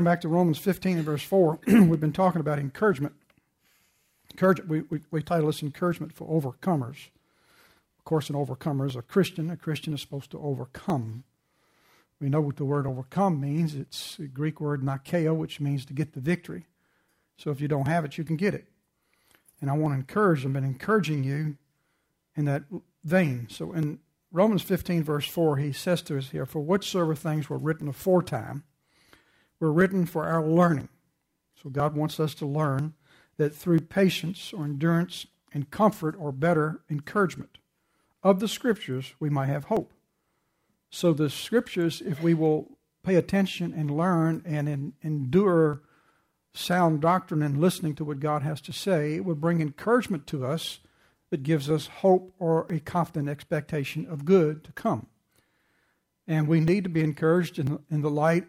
Back to Romans 15 and verse 4, we've been talking about encouragement. We title this Encouragement for Overcomers. Of course, an overcomer is a Christian. A Christian is supposed to overcome. We know what the word overcome means. It's a Greek word nikeo, which means to get the victory. So if you don't have it, you can get it. And I want to encourage them and encouraging you in that vein. So in Romans 15 verse 4, he says to us here, "For whatsoever things were written aforetime were written for our learning." So God wants us to learn that through patience or endurance and comfort or better encouragement of the Scriptures, we might have hope. So the Scriptures, if we will pay attention and learn and endure sound doctrine and listening to what God has to say, it will bring encouragement to us that gives us hope or a confident expectation of good to come. And we need to be encouraged in the light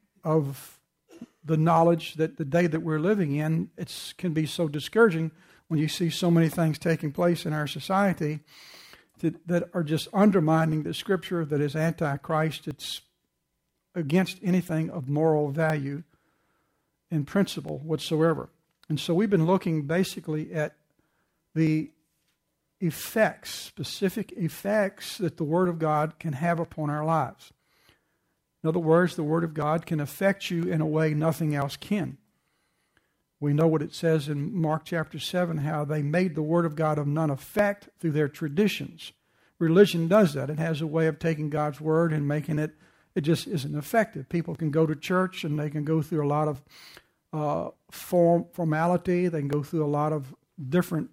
of the knowledge that the day that we're living in, it can be so discouraging when you see so many things taking place in our society that are just undermining the Scripture, that is anti-Christ. It's against anything of moral value and principle whatsoever. And so we've been looking basically at the effects, specific effects that the Word of God can have upon our lives. In other words, the Word of God can affect you in a way nothing else can. We know what it says in Mark chapter 7, how they made the Word of God of none effect through their traditions. Religion does that. It has a way of taking God's Word and making it just isn't effective. People can go to church and they can go through a lot of formality. They can go through a lot of different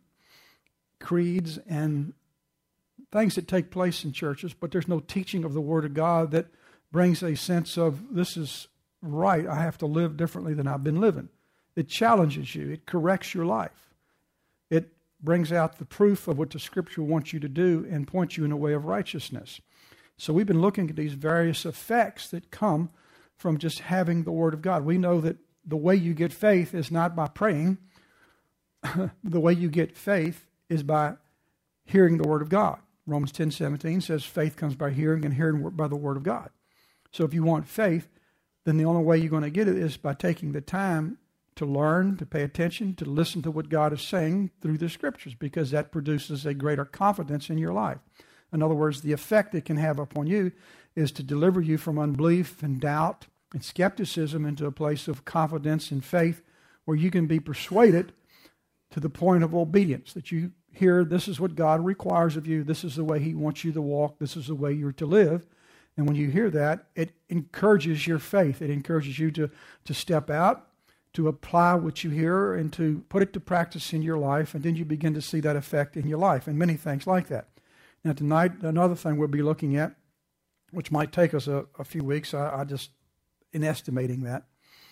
creeds and things that take place in churches, but there's no teaching of the Word of God that brings a sense of, this is right, I have to live differently than I've been living. It challenges you. It corrects your life. It brings out the proof of what the Scripture wants you to do and points you in a way of righteousness. So we've been looking at these various effects that come from just having the Word of God. We know that the way you get faith is not by praying. The way you get faith is by hearing the Word of God. Romans 10:17 says faith comes by hearing, and hearing by the Word of God. So if you want faith, then the only way you're going to get it is by taking the time to learn, to pay attention, to listen to what God is saying through the Scriptures, because that produces a greater confidence in your life. In other words, the effect it can have upon you is to deliver you from unbelief and doubt and skepticism into a place of confidence and faith where you can be persuaded to the point of obedience, that you hear this is what God requires of you, this is the way He wants you to walk, this is the way you're to live. And when you hear that, it encourages your faith. It encourages you to step out, to apply what you hear, and to put it to practice in your life, and then you begin to see that effect in your life, and many things like that. Now tonight, another thing we'll be looking at, which might take us a few weeks, I just, in estimating that,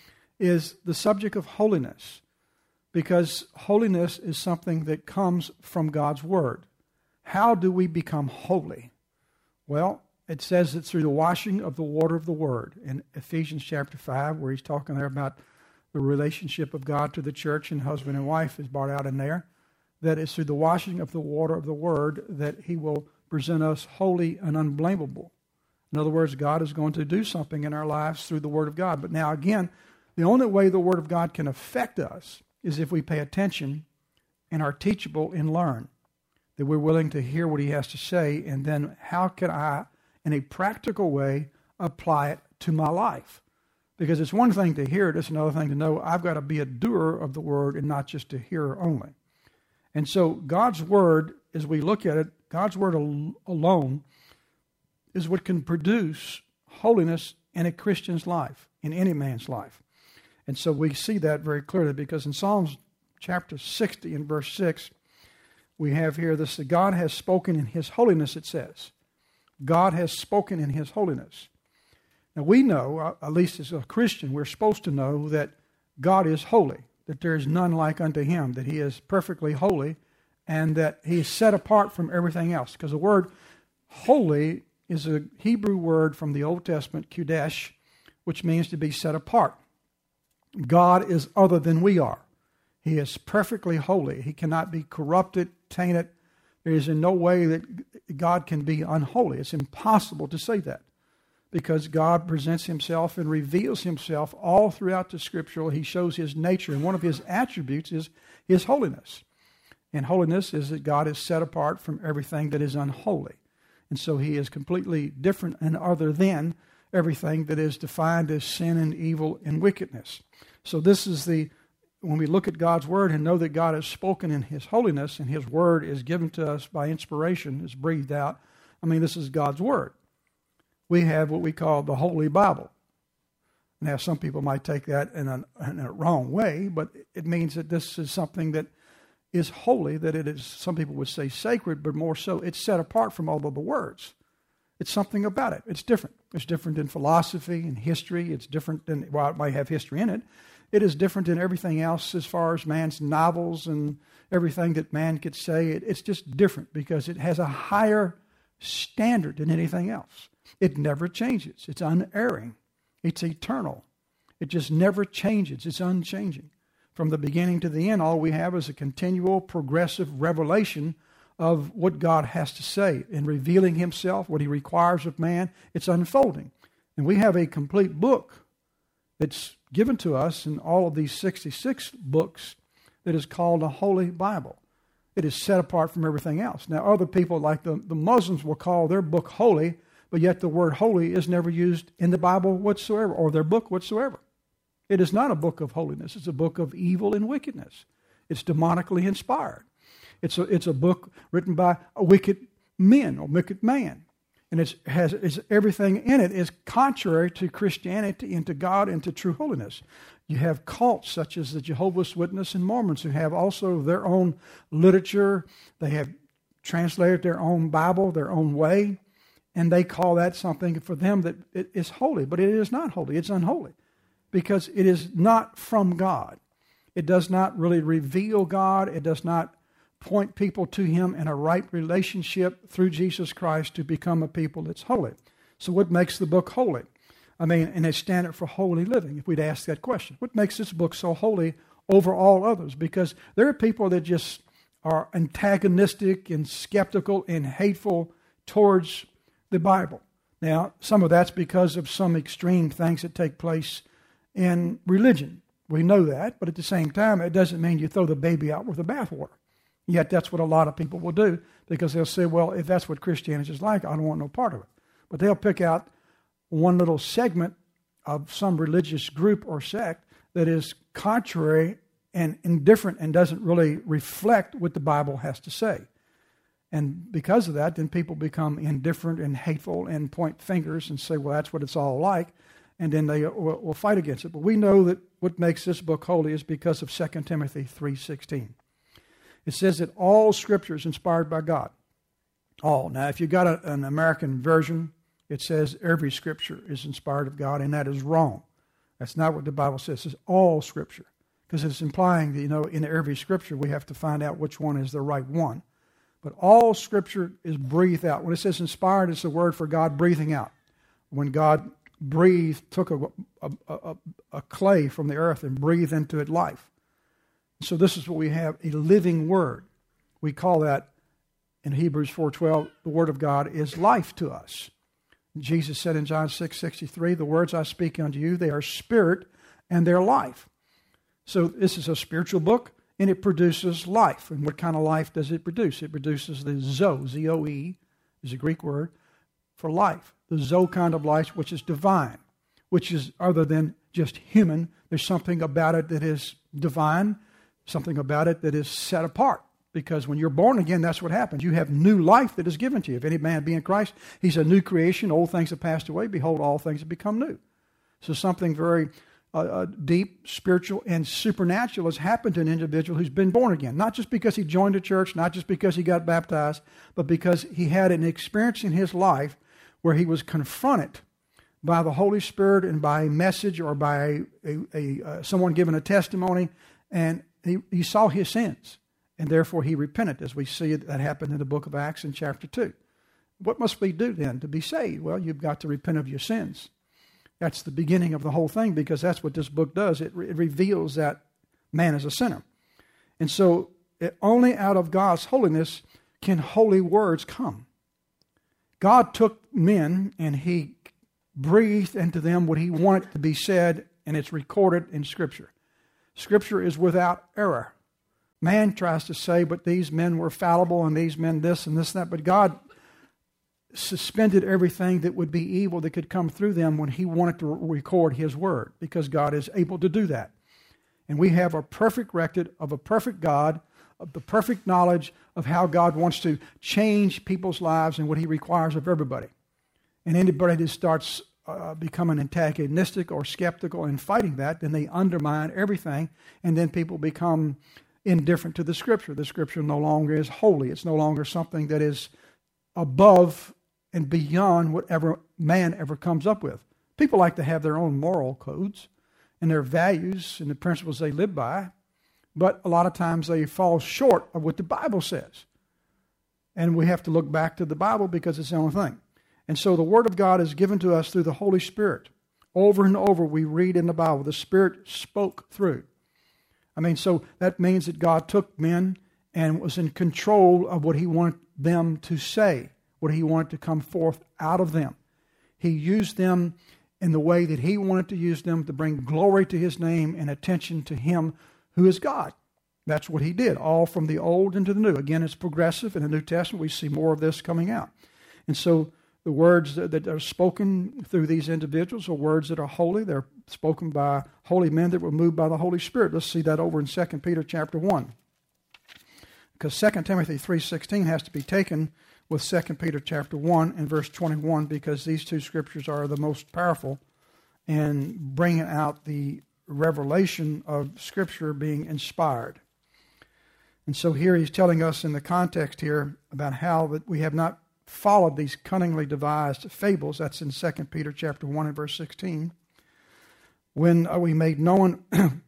is the subject of holiness. Because holiness is something that comes from God's Word. How do we become holy? Well, it says that through the washing of the water of the Word. In Ephesians chapter 5, where he's talking there about the relationship of God to the church, and husband and wife is brought out in there, that it's through the washing of the water of the Word that He will present us holy and unblameable. In other words, God is going to do something in our lives through the Word of God. But now again, the only way the Word of God can affect us is if we pay attention and are teachable and learn, that we're willing to hear what He has to say, and then how can I, in a practical way, apply it to my life. Because it's one thing to hear it, it's another thing to know I've got to be a doer of the Word and not just a hearer only. And so God's Word, as we look at it, God's Word alone is what can produce holiness in a Christian's life, in any man's life. And so we see that very clearly, because in Psalms chapter 60 and verse 6, we have here this, that God has spoken in His holiness, it says. God has spoken in His holiness. Now we know, at least as a Christian, we're supposed to know that God is holy, that there is none like unto Him, that He is perfectly holy, and that He is set apart from everything else. Because the word holy is a Hebrew word from the Old Testament, Kodesh, which means to be set apart. God is other than we are. He is perfectly holy. He cannot be corrupted, tainted. There is in no way that God can be unholy. It's impossible to say that. because God presents himself and reveals himself all throughout the Scripture. He shows his nature, and one of his attributes is his holiness. And holiness is that God is set apart from everything that is unholy. And so he is completely different and other than everything that is defined as sin and evil and wickedness. So this is when we look at God's Word and know that God has spoken in his holiness and his Word is given to us by inspiration, is breathed out. I mean, this is God's Word. We have what we call the Holy Bible. Now, some people might take that in a wrong way, but it means that this is something that is holy, that it is, some people would say sacred, but more so, it's set apart from all of the words. It's something about it. It's different. It's different than philosophy and history. It's different than, while it might have history in it, it is different than everything else as far as man's novels and everything that man could say. It's just different because it has a higher standard than anything else. It never changes. It's unerring. It's eternal. It just never changes. It's unchanging. From the beginning to the end, all we have is a continual, progressive revelation of what God has to say in revealing himself, what he requires of man. It's unfolding. And we have a complete book that's given to us in all of these 66 books that is called a Holy Bible. It is set apart from everything else. Now, other people like the Muslims will call their book holy, but yet the word holy is never used in the Bible whatsoever or their book whatsoever. It is not a book of holiness. It's a book of evil and wickedness. It's demonically inspired. It's a book written by a wicked men or wicked man. And it's everything in it is contrary to Christianity and to God and to true holiness. You have cults such as the Jehovah's Witnesses and Mormons who have also their own literature. They have translated their own Bible their own way, and they call that something for them that it is holy. But it is not holy. It's unholy because it is not from God. It does not really reveal God. It does not point people to him in a right relationship through Jesus Christ to become a people that's holy. So what makes the book holy? I mean, and a standard for holy living, if we'd ask that question. What makes this book so holy over all others? Because there are people that just are antagonistic and skeptical and hateful towards the Bible. Now, some of that's because of some extreme things that take place in religion. We know that, but at the same time, it doesn't mean you throw the baby out with the bathwater. Yet that's what a lot of people will do because they'll say, well, if that's what Christianity is like, I don't want no part of it. But they'll pick out one little segment of some religious group or sect that is contrary and indifferent and doesn't really reflect what the Bible has to say. And because of that, then people become indifferent and hateful and point fingers and say, well, that's what it's all like. And then they will fight against it. But we know that what makes this book holy is because of 2 Timothy 3:16. It says that all Scripture is inspired by God. All. Now, if you've got an American version, it says every Scripture is inspired of God, and that is wrong. That's not what the Bible says. It says all Scripture, because it's implying that, in every Scripture we have to find out which one is the right one. But all Scripture is breathed out. When it says inspired, it's the word for God breathing out. When God breathed, took a clay from the earth and breathed into it life. So this is what we have, a living word. We call that, in Hebrews 4:12, the word of God is life to us. Jesus said in John 6:63, the words I speak unto you, they are spirit and they're life. So this is a spiritual book, and it produces life. And what kind of life does it produce? It produces the Zoe, Z-O-E, is a Greek word, for life. The Zoe kind of life, which is divine, which is other than just human. There's something about it that is divine, something about it that is set apart. Because when you're born again, that's what happens. You have new life that is given to you. If any man be in Christ, he's a new creation. Old things have passed away. Behold, all things have become new. So something very deep, spiritual, and supernatural has happened to an individual who's been born again. Not just because he joined a church, not just because he got baptized, but because he had an experience in his life where he was confronted by the Holy Spirit and by a message or by someone giving a testimony, and he saw his sins, and therefore he repented, as we see that happened in the book of Acts in chapter 2. What must we do then to be saved? Well, you've got to repent of your sins. That's the beginning of the whole thing, because that's what this book does. It reveals that man is a sinner. And so only out of God's holiness can holy words come. God took men and he breathed into them what he wanted to be said, and it's recorded in Scripture. Scripture is without error. Man tries to say, but these men were fallible, and these men this and this and that, but God suspended everything that would be evil that could come through them when he wanted to record his word, because God is able to do that. And we have a perfect record of a perfect God, of the perfect knowledge of how God wants to change people's lives and what he requires of everybody. And anybody that starts becoming antagonistic or skeptical and fighting that, then they undermine everything, and then people become indifferent to the Scripture. The Scripture no longer is holy. It's no longer something that is above and beyond whatever man ever comes up with. People like to have their own moral codes and their values and the principles they live by, but a lot of times they fall short of what the Bible says. And we have to look back to the Bible because it's the only thing. And so the Word of God is given to us through the Holy Spirit. Over and over we read in the Bible, the Spirit spoke through. So that means that God took men and was in control of what he wanted them to say, what he wanted to come forth out of them. He used them in the way that he wanted to use them to bring glory to his name and attention to him who is God. That's what he did, all from the old into the new. Again, it's progressive. In the New Testament, we see more of this coming out. And so the words that are spoken through these individuals are words that are holy. They're spoken by holy men that were moved by the Holy Spirit. Let's see that over in 2 Peter chapter 1. Because 2 Timothy 3:16 has to be taken with 2 Peter chapter 1 and verse 21, because these two scriptures are the most powerful in bringing out the revelation of Scripture being inspired. And so here he's telling us in the context here about how that we have not followed these cunningly devised fables. That's in 2 Peter chapter 1 and verse 16. When we made known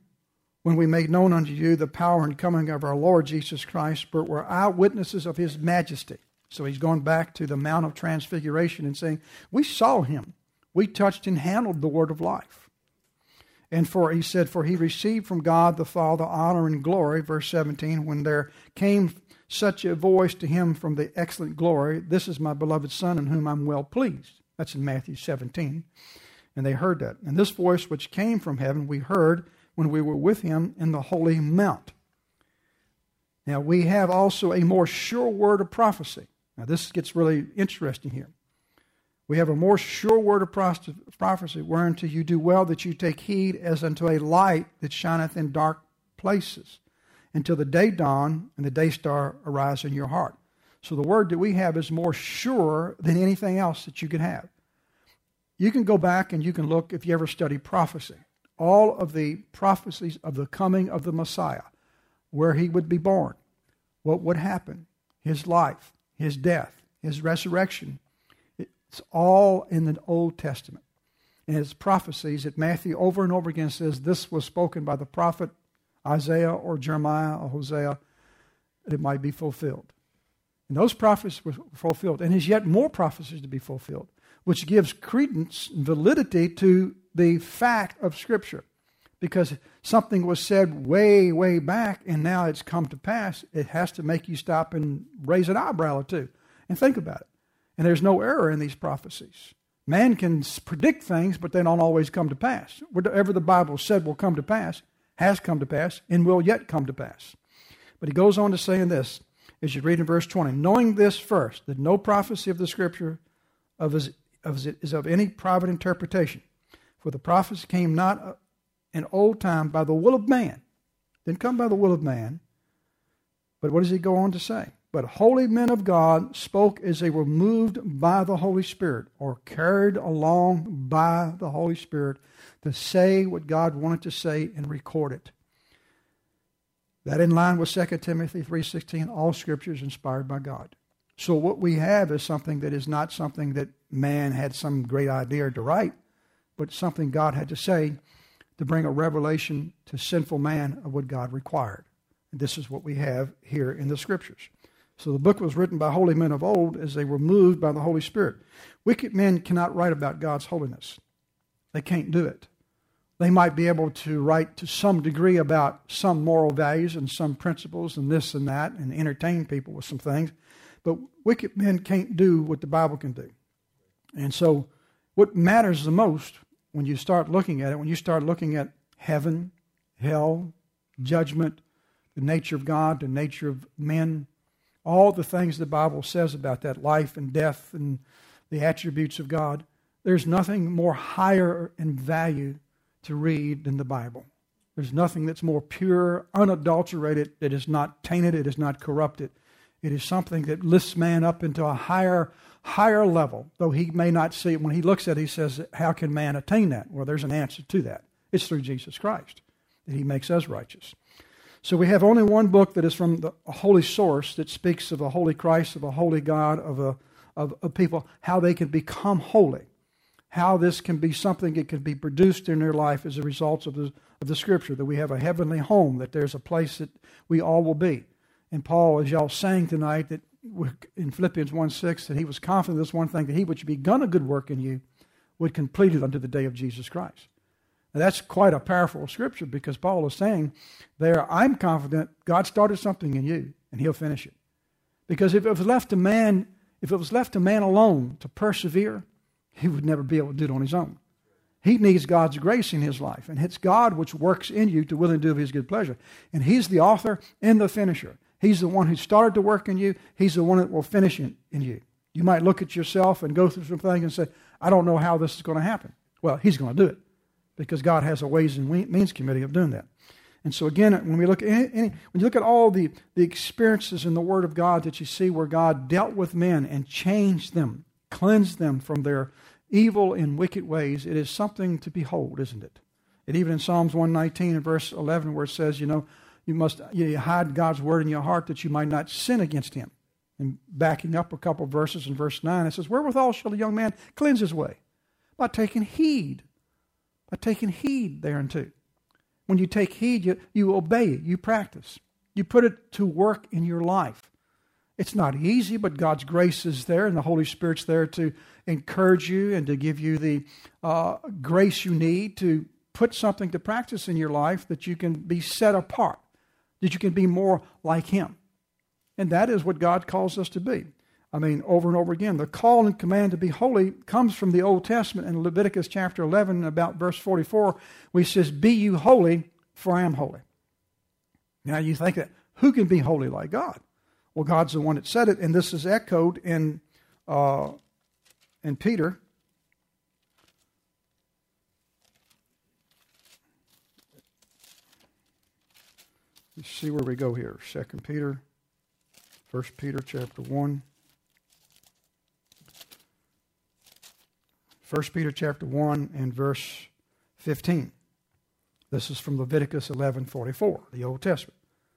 unto you the power and coming of our Lord Jesus Christ, but were eyewitnesses of his majesty. So he's going back to the Mount of Transfiguration and saying, we saw him. We touched and handled the word of life. And he said, for he received from God the Father honor and glory, verse 17, when there came such a voice to him from the excellent glory, this is my beloved Son in whom I'm well pleased. That's in Matthew 17. And they heard that. And this voice which came from heaven we heard when we were with him in the holy mount. Now we have also a more sure word of prophecy. Now this gets really interesting here. We have a more sure word of prophecy, whereunto you do well that you take heed as unto a light that shineth in dark places, until the day dawn and the day star arise in your heart. So the word that we have is more sure than anything else that you can have. You can go back and you can look, if you ever study prophecy, all of the prophecies of the coming of the Messiah, where he would be born, what would happen, his life, his death, his resurrection. It's all in the Old Testament. And his prophecies that Matthew over and over again says this was spoken by the prophet Isaiah or Jeremiah or Hosea, that it might be fulfilled. And those prophecies were fulfilled. And there's yet more prophecies to be fulfilled, which gives credence and validity to the fact of Scripture. Because something was said way, way back, and now it's come to pass, it has to make you stop and raise an eyebrow or two and think about it. And there's no error in these prophecies. Man can predict things, but they don't always come to pass. Whatever the Bible said will come to pass, has come to pass, and will yet come to pass. But he goes on to say in this, as you read in verse 20, knowing this first, that no prophecy of the Scripture is of any private interpretation. For the prophets came not in old time by the will of man. Didn't come by the will of man. But what does he go on to say? But holy men of God spoke as they were moved by the Holy Spirit, or carried along by the Holy Spirit, to say what God wanted to say and record it. That in line with 2 Timothy 3:16, all Scripture is inspired by God. So what we have is something that is not something that man had some great idea to write, but something God had to say to bring a revelation to sinful man of what God required. And this is what we have here in the Scriptures. So the book was written by holy men of old as they were moved by the Holy Spirit. Wicked men cannot write about God's holiness. They can't do it. They might be able to write to some degree about some moral values and some principles and this and that and entertain people with some things. But wicked men can't do what the Bible can do. And so What matters the most when you start looking at it, when you start looking at heaven, hell, judgment, the nature of God, the nature of men, all the things the Bible says about that, life and death and the attributes of God, there's nothing more higher in value to read than the Bible. There's nothing that's more pure, unadulterated, that is not tainted, it is not corrupted. It is something that lifts man up into a higher level, though he may not see it. When he looks at it, he says, how can man attain that? Well, there's an answer to that. It's through Jesus Christ that he makes us righteous. So we have only one book that is from a holy source that speaks of a holy Christ, of a holy God, of people, how they can become holy, how this can be something that can be produced in their life as a result of the Scripture, that we have a heavenly home, that there's a place that we all will be. And Paul, as y'all sang tonight, that in Philippians 1:6, that he was confident of this one thing, that he which begun a good work in you would complete it unto the day of Jesus Christ. Now, that's quite a powerful scripture, because Paul is saying there, I'm confident God started something in you and he'll finish it. Because if it was left to man alone to persevere, he would never be able to do it on his own. He needs God's grace in his life, and it's God which works in you to will and do of his good pleasure. And he's the author and the finisher. He's the one who started to work in you. He's the one that will finish in you. You might look at yourself and go through some things and say, I don't know how this is going to happen. Well, he's going to do it, because God has a Ways and Means Committee of doing that. And so again, when you look at all the experiences in the Word of God that you see where God dealt with men and changed them, cleansed them from their evil and wicked ways, it is something to behold, isn't it? And even in Psalms 119 and verse 11, where it says, you hide God's word in your heart that you might not sin against him. And backing up a couple of verses in verse 9, it says, wherewithal shall a young man cleanse his way? By taking heed. By taking heed thereunto. When you take heed, you obey it, you practice. You put it to work in your life. It's not easy, but God's grace is there, and the Holy Spirit's there to encourage you and to give you the grace you need to put something to practice in your life, that you can be set apart, that you can be more like him. And that is what God calls us to be. I mean, over and over again, the call and command to be holy comes from the Old Testament in Leviticus chapter 11, and about verse 44, where he says, be you holy, for I am holy. Now you think that, who can be holy like God? Well, God's the one that said it, and this is echoed in Peter. Let's see where we go here. 2 Peter, 1 Peter chapter 1. 1 Peter chapter 1 and verse 15. This is from Leviticus 11:44, the Old Testament.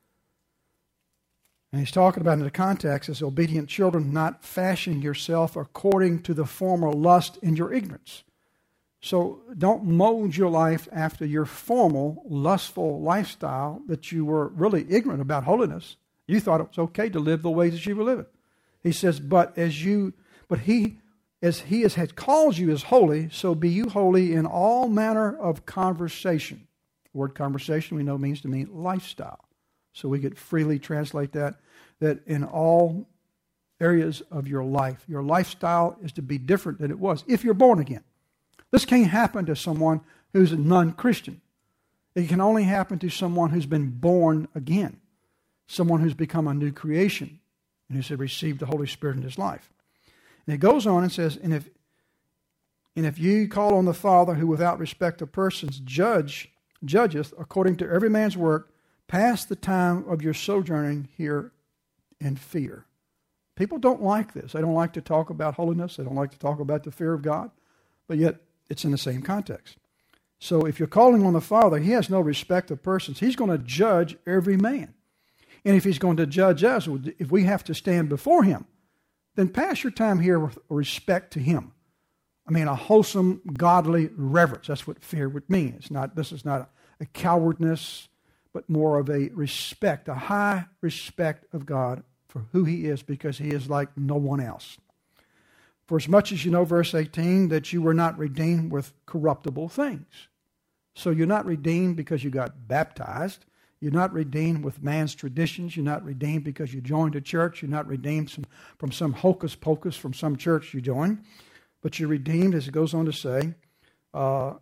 And he's talking about, in the context, as obedient children, not fashioning yourself according to the former lust in your ignorance. So don't mold your life after your formal, lustful lifestyle that you were really ignorant about holiness. You thought it was okay to live the way that you were living. He says, he has called you as holy, so be you holy in all manner of conversation. The word conversation we know means to mean lifestyle. So we could freely translate that in all areas of your lifestyle is to be different than it was if you're born again. This can't happen to someone who's a non-Christian. It can only happen to someone who's been born again, someone who's become a new creation and who's received the Holy Spirit in his life. And it goes on and says, and if you call on the Father, who without respect of persons judgeth according to every man's work, pass the time of your sojourning here in fear. People don't like this. They don't like to talk about holiness. They don't like to talk about the fear of God. But yet, it's in the same context. So if you're calling on the Father, he has no respect of persons. He's going to judge every man. And if he's going to judge us, if we have to stand before him, then pass your time here with respect to him. I mean, a wholesome, godly reverence. That's what fear would mean. This is not a cowardness, but more of a respect, a high respect of God for who he is, because he is like no one else. For as much as you know, verse 18, that you were not redeemed with corruptible things. So you're not redeemed because you got baptized. You're not redeemed with man's traditions. You're not redeemed because you joined a church. You're not redeemed from some hocus pocus from some church you joined. But you're redeemed, as it goes on to say, you're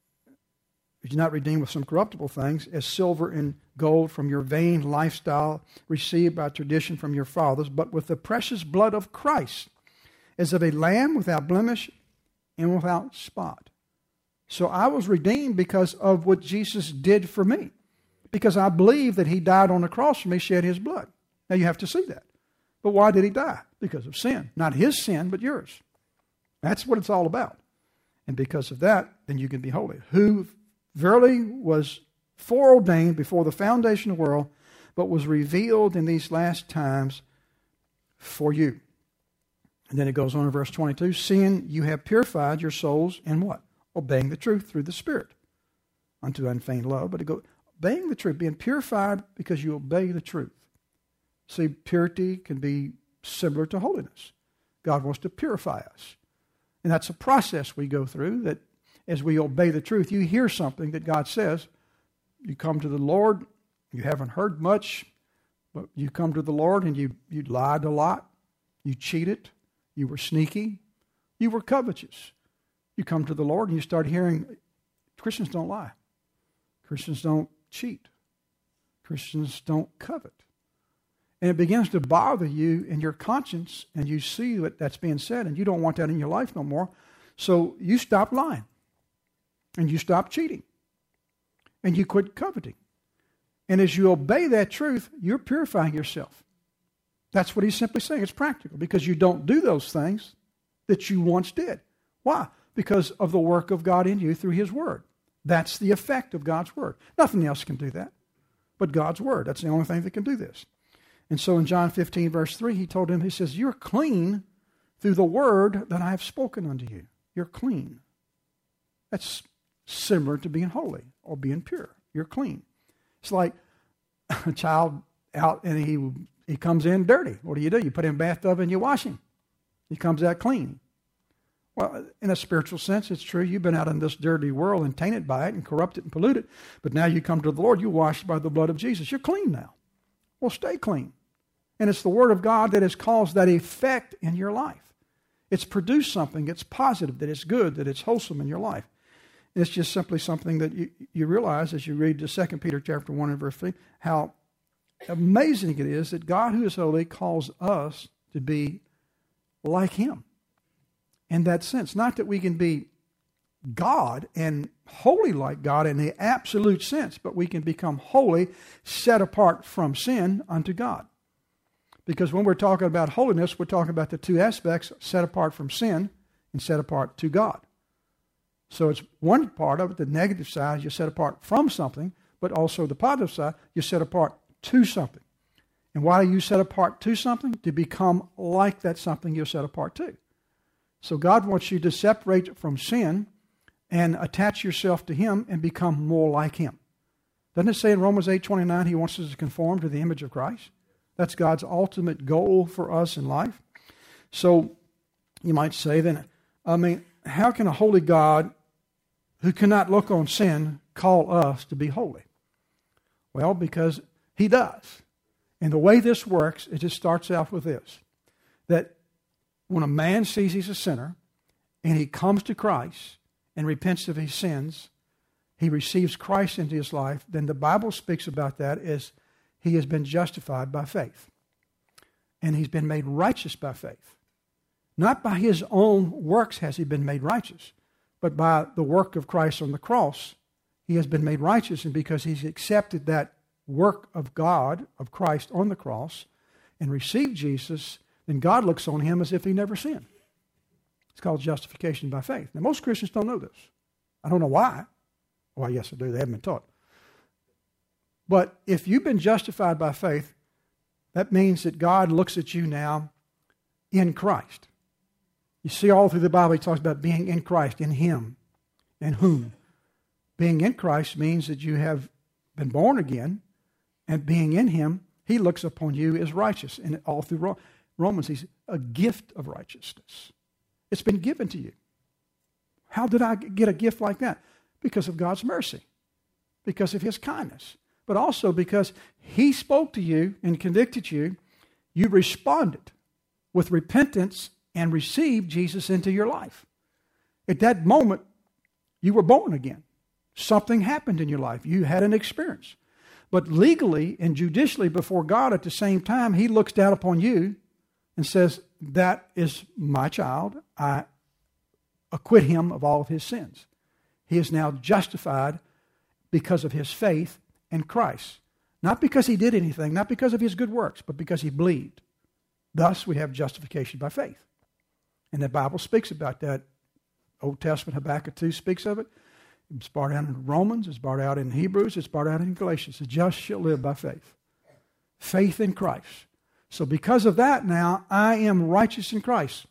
not redeemed with some corruptible things, as silver and gold from your vain lifestyle received by tradition from your fathers, but with the precious blood of Christ, as of a lamb without blemish and without spot. So I was redeemed because of what Jesus did for me. Because I believe that he died on the cross for me, shed his blood. Now you have to see that. But why did he die? Because of sin. Not his sin, but yours. That's what it's all about. And because of that, then you can be holy. Who verily was foreordained before the foundation of the world, but was revealed in these last times for you. And then it goes on in verse 22, seeing you have purified your souls in what? Obeying the truth through the Spirit unto unfeigned love. But it goes, obeying the truth, being purified because you obey the truth. See, purity can be similar to holiness. God wants to purify us. And that's a process we go through, that as we obey the truth, you hear something that God says, you come to the Lord, you haven't heard much, but you come to the Lord and you lied a lot, you cheated, you were sneaky, you were covetous. You come to the Lord and you start hearing, Christians don't lie. Christians don't cheat. Christians don't covet. And it begins to bother you in your conscience, and you see what that's being said, and you don't want that in your life no more. So you stop lying, and you stop cheating, and you quit coveting. And as you obey that truth, you're purifying yourself. That's what he's simply saying. It's practical, because you don't do those things that you once did. Why? Because of the work of God in you through his word. That's the effect of God's word. Nothing else can do that but God's word. That's the only thing that can do this. And so in John 15, verse 3, he told him, he says, you're clean through the word that I have spoken unto you. You're clean. That's similar to being holy or being pure. You're clean. It's like a child out and he comes in dirty. What do? You put him in a bathtub and you wash him. He comes out clean. Well, in a spiritual sense, it's true. You've been out in this dirty world and tainted by it and corrupted and polluted. But now you come to the Lord, you're washed by the blood of Jesus. You're clean now. Well, stay clean. And it's the Word of God that has caused that effect in your life. It's produced something that's positive, that it's good, that it's wholesome in your life. And it's just simply something that you realize as you read the 2 Peter chapter 1 and verse 3, how amazing it is that God who is holy calls us to be like him. In that sense, not that we can be God and holy like God in the absolute sense, but we can become holy, set apart from sin unto God. Because when we're talking about holiness, we're talking about the two aspects, set apart from sin and set apart to God. So it's one part of it, the negative side, you're set apart from something, but also the positive side, you're set apart to something. And why are you set apart to something? To become like that something you're set apart to. So God wants you to separate from sin and attach yourself to him and become more like him. Doesn't it say in Romans 8:29 he wants us to conform to the image of Christ? That's God's ultimate goal for us in life. So you might say then, how can a holy God who cannot look on sin call us to be holy? Well, because he does. And the way this works, it just starts out with this, that when a man sees he's a sinner and he comes to Christ and repents of his sins, he receives Christ into his life, then the Bible speaks about that as he has been justified by faith. And he's been made righteous by faith. Not by his own works has he been made righteous, but by the work of Christ on the cross, he has been made righteous. And because he's accepted that work of God, of Christ on the cross, and received Jesus, then God looks on him as if he never sinned. It's called justification by faith. Now, most Christians don't know this. I don't know why. Well, yes, I do. They haven't been taught. But if you've been justified by faith, that means that God looks at you now in Christ. You see all through the Bible, he talks about being in Christ, in him, in whom. Being in Christ means that you have been born again, and being in him, he looks upon you as righteous. And all through Romans, he's a gift of righteousness. It's been given to you. How did I get a gift like that? Because of God's mercy, because of his kindness, but also because he spoke to you and convicted you. You responded with repentance and received Jesus into your life. At that moment, you were born again. Something happened in your life. You had an experience. But legally and judicially before God at the same time, He looks down upon you and says, that is my child. I acquit him of all of his sins. He is now justified because of his faith in Christ. Not because he did anything, not because of his good works, but because he believed. Thus, we have justification by faith. And the Bible speaks about that. Old Testament, Habakkuk 2 speaks of it. It's brought out in Romans, it's brought out in Hebrews, it's brought out in Galatians. The just shall live by faith. Faith in Christ. So because of that now, I am righteous in Christ.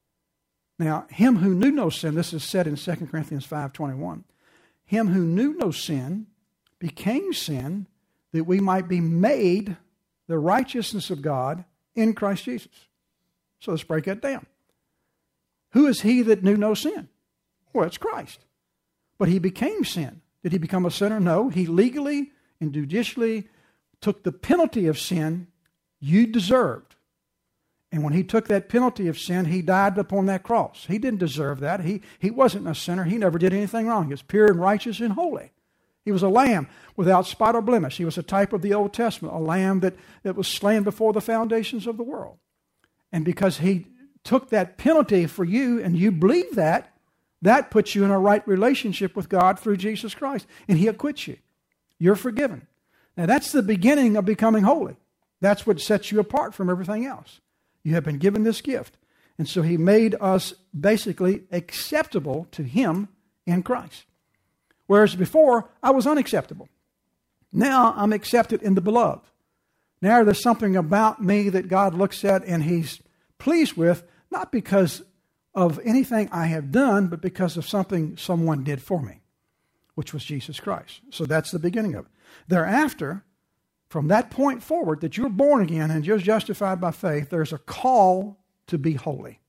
Now, him who knew no sin, this is said in 2 Corinthians 5:21, him who knew no sin became sin that we might be made the righteousness of God in Christ Jesus. So let's break that down. Who is he that knew no sin? Well, it's Christ. But he became sin. Did he become a sinner? No. He legally and judicially took the penalty of sin you deserved. And when he took that penalty of sin, he died upon that cross. He didn't deserve that. He wasn't a sinner. He never did anything wrong. He was pure and righteous and holy. He was a lamb without spot or blemish. He was a type of the Old Testament, a lamb that was slain before the foundations of the world. And because he took that penalty for you and you believe that, that puts you in a right relationship with God through Jesus Christ. And he acquits you. You're forgiven. Now that's the beginning of becoming holy. That's what sets you apart from everything else. You have been given this gift. And so he made us basically acceptable to him in Christ. Whereas before, I was unacceptable. Now I'm accepted in the beloved. Now there's something about me that God looks at and he's pleased with, not because of anything I have done, but because of something someone did for me, which was Jesus Christ. So that's the beginning of it. Thereafter, from that point forward, that you're born again and you're justified by faith, there's a call to be holy.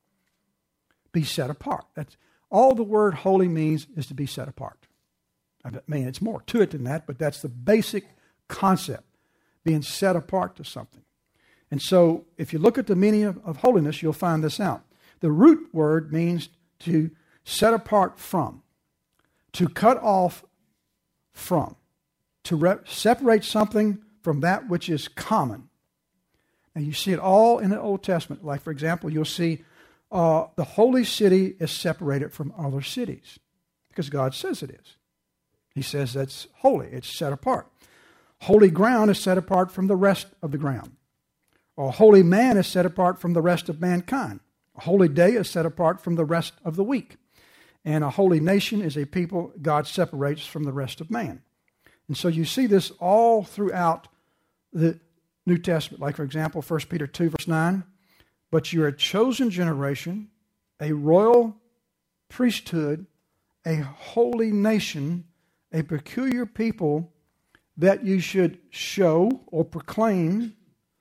Be set apart. That's all the word holy means, is to be set apart. I mean, it's more to it than that, but that's the basic concept, being set apart to something. And so, if you look at the meaning of holiness, you'll find this out. The root word means to set apart from, to cut off from, to separate something from that which is common. And you see it all in the Old Testament. Like, for example, you'll see the holy city is separated from other cities because God says it is. He says that's holy. It's set apart. Holy ground is set apart from the rest of the ground. A holy man is set apart from the rest of mankind. A holy day is set apart from the rest of the week. And a holy nation is a people God separates from the rest of man. And so you see this all throughout the New Testament. Like, for example, 1 Peter 2, verse 9. But you're a chosen generation, a royal priesthood, a holy nation, a peculiar people, that you should show or proclaim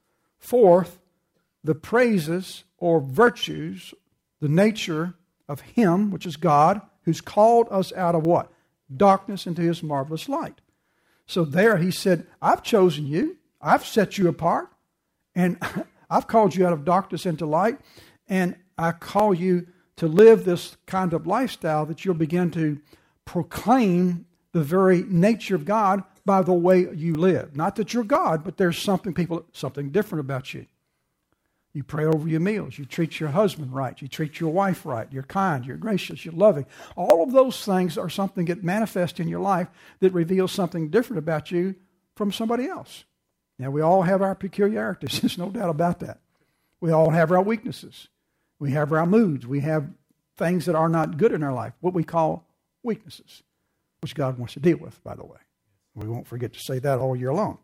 forth the praises or virtues, the nature of Him, which is God, who's called us out of what? Darkness into His marvelous light. So there he said, I've chosen you, I've set you apart, and I've called you out of darkness into light, and I call you to live this kind of lifestyle that you'll begin to proclaim the very nature of God by the way you live. Not that you're God, but there's something different about you. You pray over your meals. You treat your husband right. You treat your wife right. You're kind. You're gracious. You're loving. All of those things are something that manifest in your life that reveals something different about you from somebody else. Now, we all have our peculiarities. There's no doubt about that. We all have our weaknesses. We have our moods. We have things that are not good in our life, what we call weaknesses, which God wants to deal with, by the way. We won't forget to say that all year long.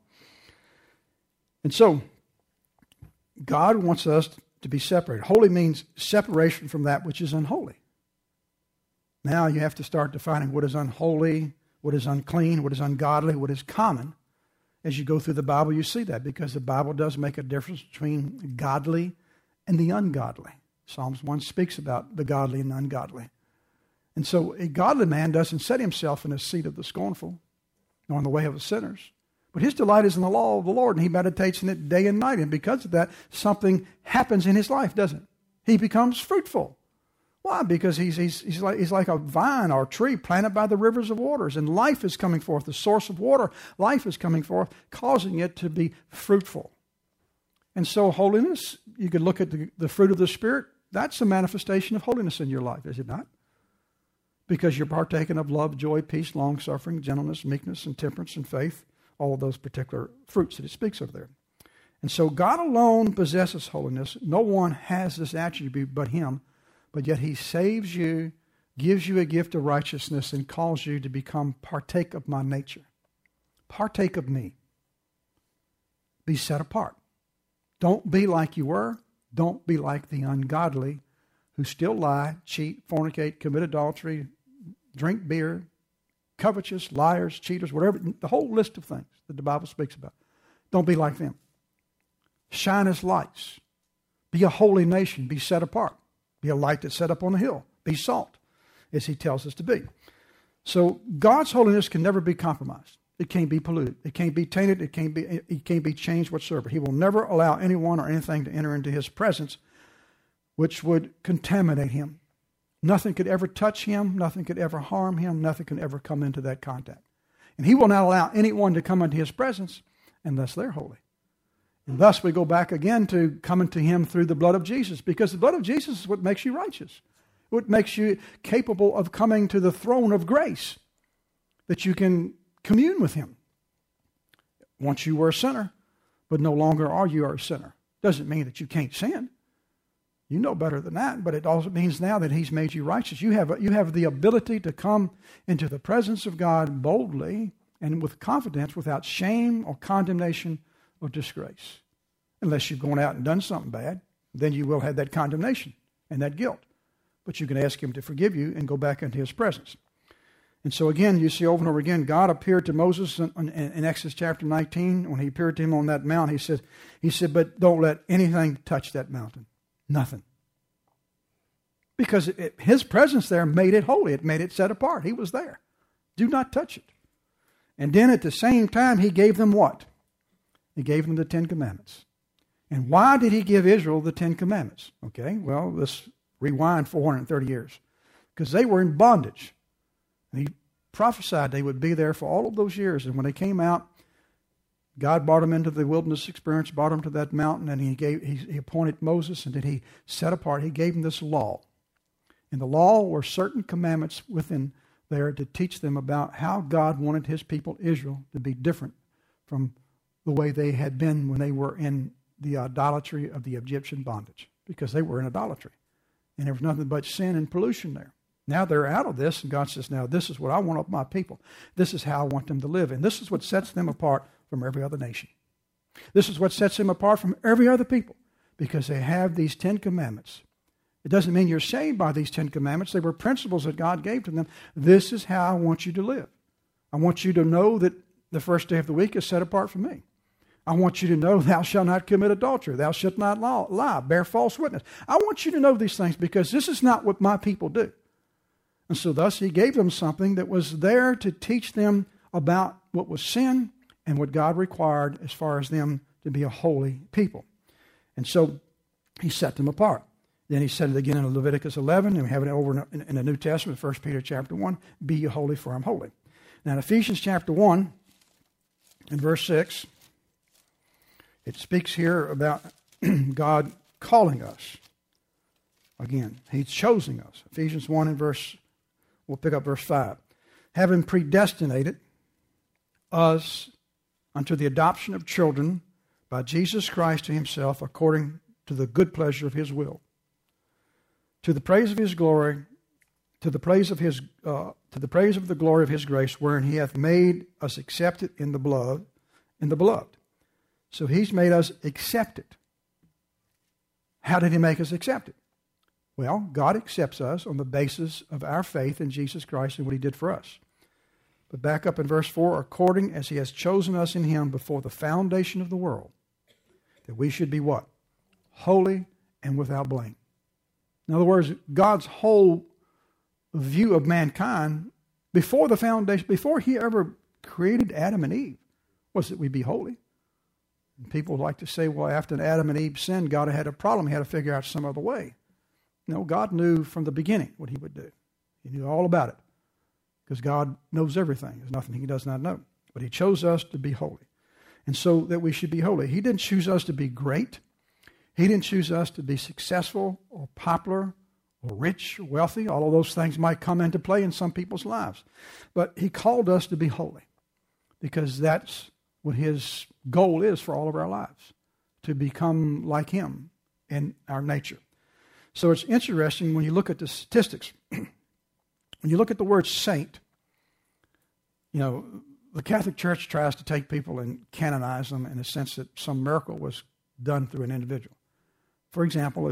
And so, God wants us to be separated. Holy means separation from that which is unholy. Now you have to start defining what is unholy, what is unclean, what is ungodly, what is common. As you go through the Bible, you see that because the Bible does make a difference between godly and the ungodly. Psalms 1 speaks about the godly and the ungodly. And so a godly man doesn't set himself in the seat of the scornful, nor in the way of the sinners. But his delight is in the law of the Lord, and he meditates in it day and night. And because of that, something happens in his life, doesn't it? He becomes fruitful. Why? Because he's like a vine or a tree planted by the rivers of waters, and life is coming forth. The source of water, life is coming forth, causing it to be fruitful. And so holiness, you could look at the fruit of the Spirit. That's a manifestation of holiness in your life, is it not? Because you're partaking of love, joy, peace, long-suffering, gentleness, meekness, and temperance, and faith, all of those particular fruits that it speaks of there. And so God alone possesses holiness. No one has this attribute but Him. But yet He saves you, gives you a gift of righteousness, and calls you to become partake of my nature. Partake of me. Be set apart. Don't be like you were. Don't be like the ungodly who still lie, cheat, fornicate, commit adultery, drink beer, covetous, liars, cheaters, whatever, the whole list of things that the Bible speaks about. Don't be like them. Shine as lights. Be a holy nation. Be set apart. Be a light that's set up on the hill. Be salt, as He tells us to be. So God's holiness can never be compromised. It can't be polluted. It can't be tainted. It can't be changed whatsoever. He will never allow anyone or anything to enter into His presence which would contaminate Him. Nothing could ever touch Him. Nothing could ever harm Him. Nothing can ever come into that contact. And He will not allow anyone to come into His presence unless they're holy. And thus we go back again to coming to Him through the blood of Jesus, because the blood of Jesus is what makes you righteous. What makes you capable of coming to the throne of grace, that you can commune with Him. Once you were a sinner, but no longer are you a sinner. Doesn't mean that you can't sin. You know better than that, but it also means now that He's made you righteous. You have the ability to come into the presence of God boldly and with confidence, without shame or condemnation or disgrace. Unless you've gone out and done something bad, then you will have that condemnation and that guilt. But you can ask Him to forgive you and go back into His presence. And so again, you see over and over again, God appeared to Moses in Exodus chapter 19. When He appeared to him on that mount, He said, but don't let anything touch that mountain. Nothing. Because His presence there made it holy. It made it set apart. He was there. Do not touch it. And then at the same time, He gave them what? He gave them the Ten Commandments. And why did He give Israel the Ten Commandments? Okay, well, let's rewind 430 years. Because they were in bondage. And He prophesied they would be there for all of those years. And when they came out, God brought them into the wilderness experience, brought them to that mountain, and He appointed Moses, and then He set apart. He gave them this law. And the law were certain commandments within there to teach them about how God wanted His people, Israel, to be different from the way they had been when they were in the idolatry of the Egyptian bondage, because they were in idolatry. And there was nothing but sin and pollution there. Now they're out of this, and God says, now this is what I want of my people. This is how I want them to live. And this is what sets them apart from every other nation. This is what sets them apart from every other people, because they have these 10 commandments. It doesn't mean you're saved by these 10 commandments. They were principles that God gave to them. This is how I want you to live. I want you to know that the first day of the week is set apart from me. I want you to know, thou shalt not commit adultery. Thou shalt not lie, bear false witness. I want you to know these things, because this is not what my people do. And so thus He gave them something that was there to teach them about what was sin and what God required as far as them to be a holy people. And so He set them apart. Then He said it again in Leviticus 11, and we have it over in the New Testament, 1 Peter chapter 1, be ye holy, for I'm holy. Now in Ephesians chapter 1, in verse 6, it speaks here about God calling us. Again, He's chosen us. Ephesians 1 and we'll pick up verse 5. Having predestinated us unto the adoption of children by Jesus Christ to Himself, according to the good pleasure of His will, to the praise of His glory, to the praise of the glory of His grace, wherein He hath made us accepted in the beloved. So He's made us accepted. How did He make us accepted? Well, God accepts us on the basis of our faith in Jesus Christ and what He did for us. But back up in verse 4, according as He has chosen us in Him before the foundation of the world, that we should be what? Holy and without blame. In other words, God's whole view of mankind before the foundation, before He ever created Adam and Eve, was that we be holy. And people like to say, well, after Adam and Eve sinned, God had a problem. He had to figure out some other way. No, God knew from the beginning what he would do. He knew all about it because God knows everything. There's nothing he does not know. But he chose us to be holy. And so that we should be holy. He didn't choose us to be great. He didn't choose us to be successful or popular or rich or wealthy. All of those things might come into play in some people's lives. But he called us to be holy because that's what his goal is for all of our lives, to become like him in our nature. So it's interesting when you look at the statistics. When you look at the word saint, you know, the Catholic Church tries to take people and canonize them in the sense that some miracle was done through an individual. For example,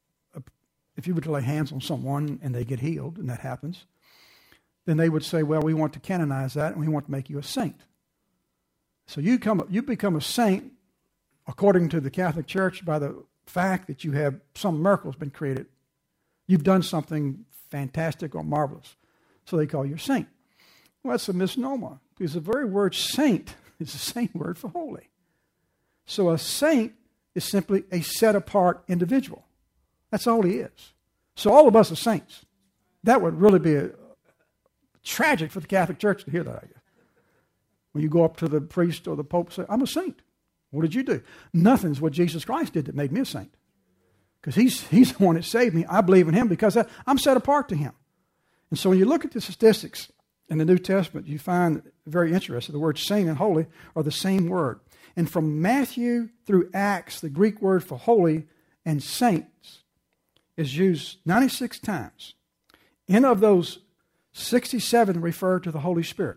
if you were to lay hands on someone and they get healed, and that happens, then they would say, well, we want to canonize that and we want to make you a saint. So you become a saint according to the Catholic Church by the fact that you have some miracles been created. You've done something fantastic or marvelous. So they call you a saint. Well, that's a misnomer because the very word saint is the same word for holy. So a saint is simply a set-apart individual. That's all he is. So all of us are saints. That would really be tragic for the Catholic Church to hear that, I guess. When you go up to the priest or the pope and say, I'm a saint. What did you do? Nothing's what Jesus Christ did that made me a saint. Because he's the one that saved me. I believe in him because I'm set apart to him. And so when you look at the statistics in the New Testament, you find very interesting. The word saint and holy are the same word. And from Matthew through Acts, the Greek word for holy and saints is used 96 times. And of those, 67 refer to the Holy Spirit.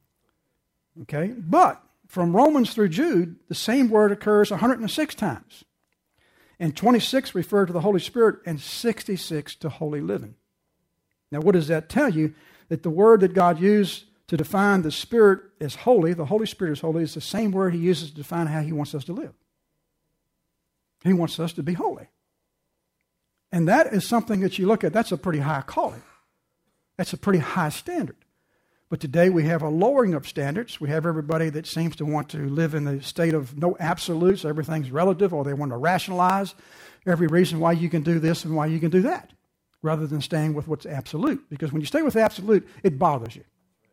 Okay? But from Romans through Jude, the same word occurs 106 times. And 26 refer to the Holy Spirit and 66 to holy living. Now, what does that tell you? That the word that God used to define the Spirit as holy, the Holy Spirit is holy, is the same word he uses to define how he wants us to live. He wants us to be holy. And that is something that you look at, that's a pretty high calling. That's a pretty high standard. But today we have a lowering of standards. We have everybody that seems to want to live in the state of no absolutes. Everything's relative, or they want to rationalize every reason why you can do this and why you can do that, rather than staying with what's absolute. Because when you stay with absolute, it bothers you.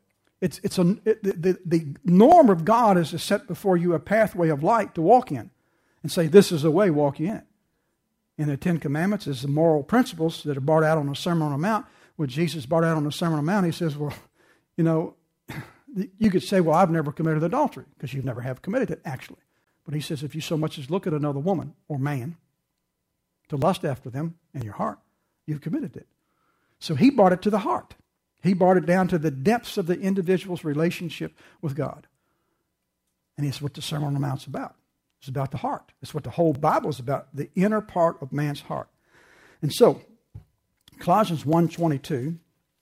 The norm of God is to set before you a pathway of light to walk in and say, this is the way, walk you in it. In the Ten Commandments is the moral principles that are brought out on the Sermon on the Mount. When Jesus brought out on the Sermon on the Mount, he says, well, you know, you could say, well, I've never committed adultery, because you never have committed it, actually. But he says, if you so much as look at another woman or man to lust after them in your heart, you've committed it. So he brought it to the heart. He brought it down to the depths of the individual's relationship with God. And it's what the Sermon on the Mount's about. It's about the heart. It's what the whole Bible is about, the inner part of man's heart. And so, Colossians 1:22.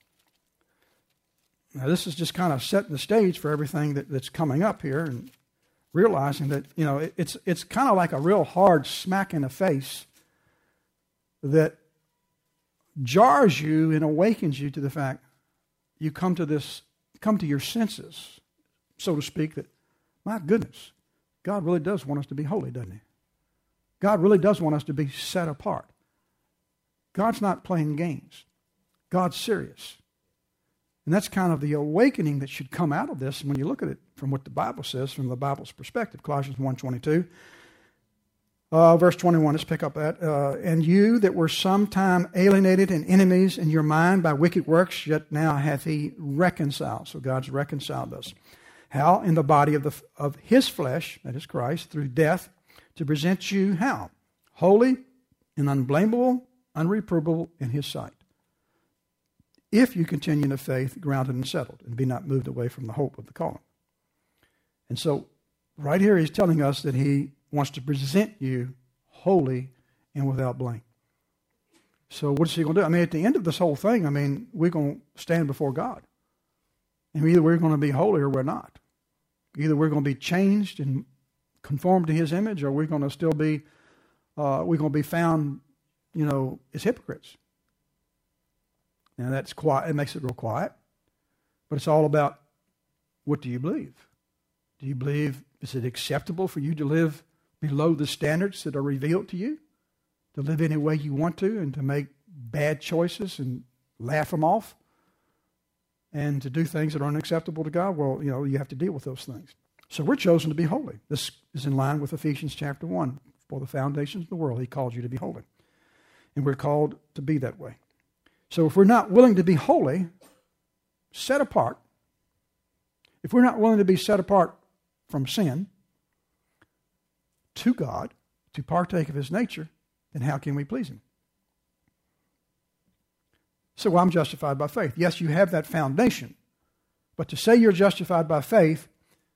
Now, this is just kind of setting the stage for everything that's coming up here, and realizing that, you know, it's kind of like a real hard smack in the face that jars you and awakens you to the fact you come to your senses, so to speak, that, my goodness, God really does want us to be holy, doesn't he? God really does want us to be set apart. God's not playing games. God's serious. And that's kind of the awakening that should come out of this. And when you look at it from what the Bible says, from the Bible's perspective, Colossians 1:22, verse 21, let's pick up that. And you that were sometime alienated and enemies in your mind by wicked works, yet now hath he reconciled. So God's reconciled us. How? In the body of his flesh, that is Christ, through death, to present you how? Holy and unblameable, unreprovable in his sight. If you continue in the faith, grounded and settled, and be not moved away from the hope of the calling. And so, right here he's telling us that he wants to present you holy and without blame. So what's he going to do? I mean, at the end of this whole thing, I mean, we're going to stand before God. And either we're going to be holy or we're not. Either we're going to be changed and conformed to his image, or we're going to still be, we're going to be found, you know, as hypocrites. Now that's quiet. It makes it real quiet. But it's all about, what do you believe? Do you believe, is it acceptable for you to live below the standards that are revealed to you? To live any way you want to and to make bad choices and laugh them off and to do things that are unacceptable to God, well, you have to deal with those things. So we're chosen to be holy. This is in line with Ephesians chapter 1. For the foundations of the world, he called you to be holy. And we're called to be that way. So if we're not willing to be holy, set apart, if we're not willing to be set apart from sin to God, to partake of his nature, then how can we please him? So I'm justified by faith. Yes, you have that foundation. But to say you're justified by faith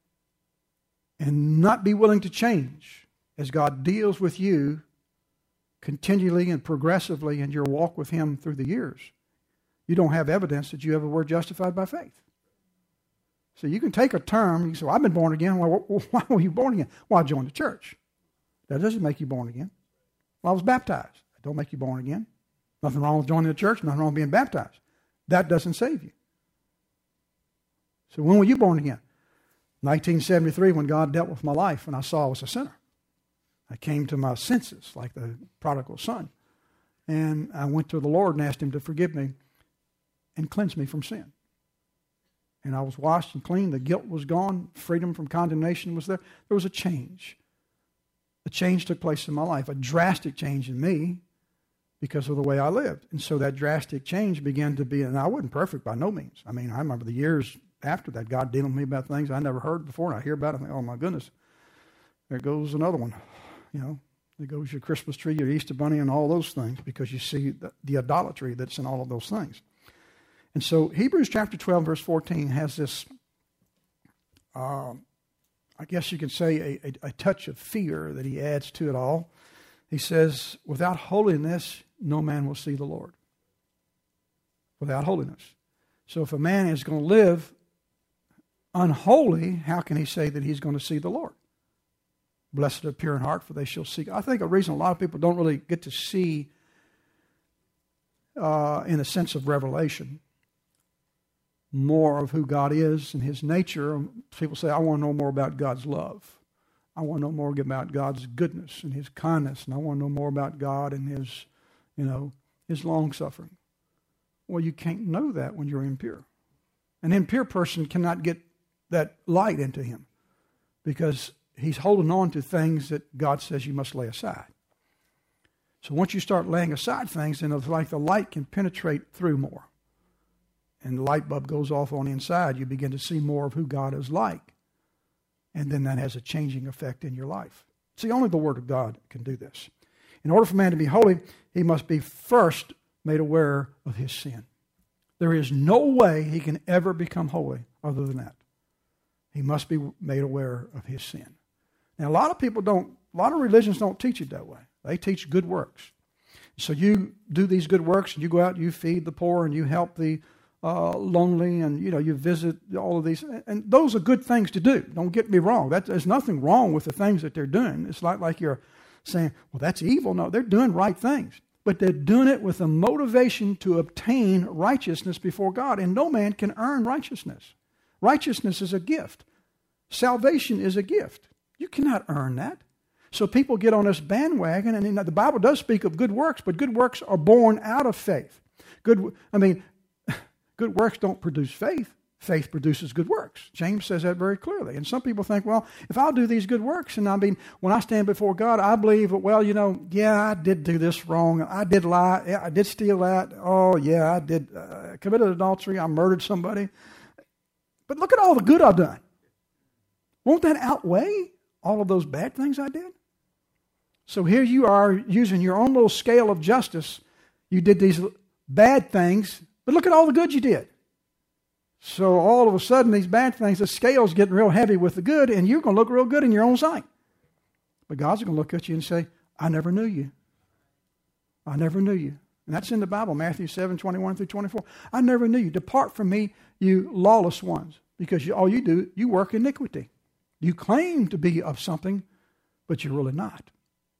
and not be willing to change as God deals with you continually and progressively in your walk with him through the years, you don't have evidence that you ever were justified by faith. So you can take a term, you say, well, I've been born again. Well, why were you born again? Well, I joined the church. That doesn't make you born again. Well, I was baptized. That don't make you born again. Nothing wrong with joining the church, nothing wrong with being baptized. That doesn't save you. So when were you born again? 1973, when God dealt with my life and I saw I was a sinner. I came to my senses like the prodigal son. And I went to the Lord and asked him to forgive me and cleanse me from sin. And I was washed and clean. The guilt was gone. Freedom from condemnation was there. There was a change. A change took place in my life, a drastic change in me because of the way I lived. And so that drastic change began to be, and I wasn't perfect by no means. I mean, I remember the years after that, God dealing with me about things I never heard before, and I hear about it, and I think, oh my goodness, there goes another one. There goes your Christmas tree, your Easter bunny, and all those things, because you see the idolatry that's in all of those things. And so Hebrews chapter 12, verse 14 has this, I guess you could say, a touch of fear that he adds to it all. He says, without holiness, no man will see the Lord. Without holiness. So if a man is going to live unholy, how can he say that he's going to see the Lord? Blessed are pure in heart, for they shall see God. I think a reason a lot of people don't really get to see, in a sense of revelation, more of who God is and his nature. People say, I want to know more about God's love. I want to know more about God's goodness and his kindness, and I want to know more about God and his, his long-suffering. Well, you can't know that when you're impure. An impure person cannot get that light into him because he's holding on to things that God says you must lay aside. So once you start laying aside things, then it's like the light can penetrate through more. And the light bulb goes off on the inside. You begin to see more of who God is like. And then that has a changing effect in your life. See, only the Word of God can do this. In order for man to be holy, he must be first made aware of his sin. There is no way he can ever become holy other than that. He must be made aware of his sin. Now, a lot of religions don't teach it that way. They teach good works. So you do these good works, and you go out and you feed the poor, and you help the lonely, and you visit all of these, and those are good things to do. Don't get me wrong. There's nothing wrong with the things that they're doing. It's not like you're saying, well, that's evil. No, they're doing right things. But they're doing it with a motivation to obtain righteousness before God, and no man can earn righteousness. Righteousness is a gift. Salvation is a gift. You cannot earn that. So people get on this bandwagon, and the Bible does speak of good works, but good works are born out of faith. Good works don't produce faith. Faith produces good works. James says that very clearly. And some people think, well, if I'll do these good works, and when I stand before God, I believe, well, I did do this wrong. I did lie. Yeah, I did steal that. Oh, yeah, I did committed adultery. I murdered somebody. But look at all the good I've done. Won't that outweigh all of those bad things I did? So here you are using your own little scale of justice. You did these bad things, but look at all the good you did. So all of a sudden, these bad things, the scale's getting real heavy with the good, and you're going to look real good in your own sight. But God's going to look at you and say, I never knew you. I never knew you. And that's in the Bible, Matthew 7, 21 through 24. I never knew you. Depart from me, you lawless ones, because all you do, you work iniquity. You claim to be of something, but you're really not.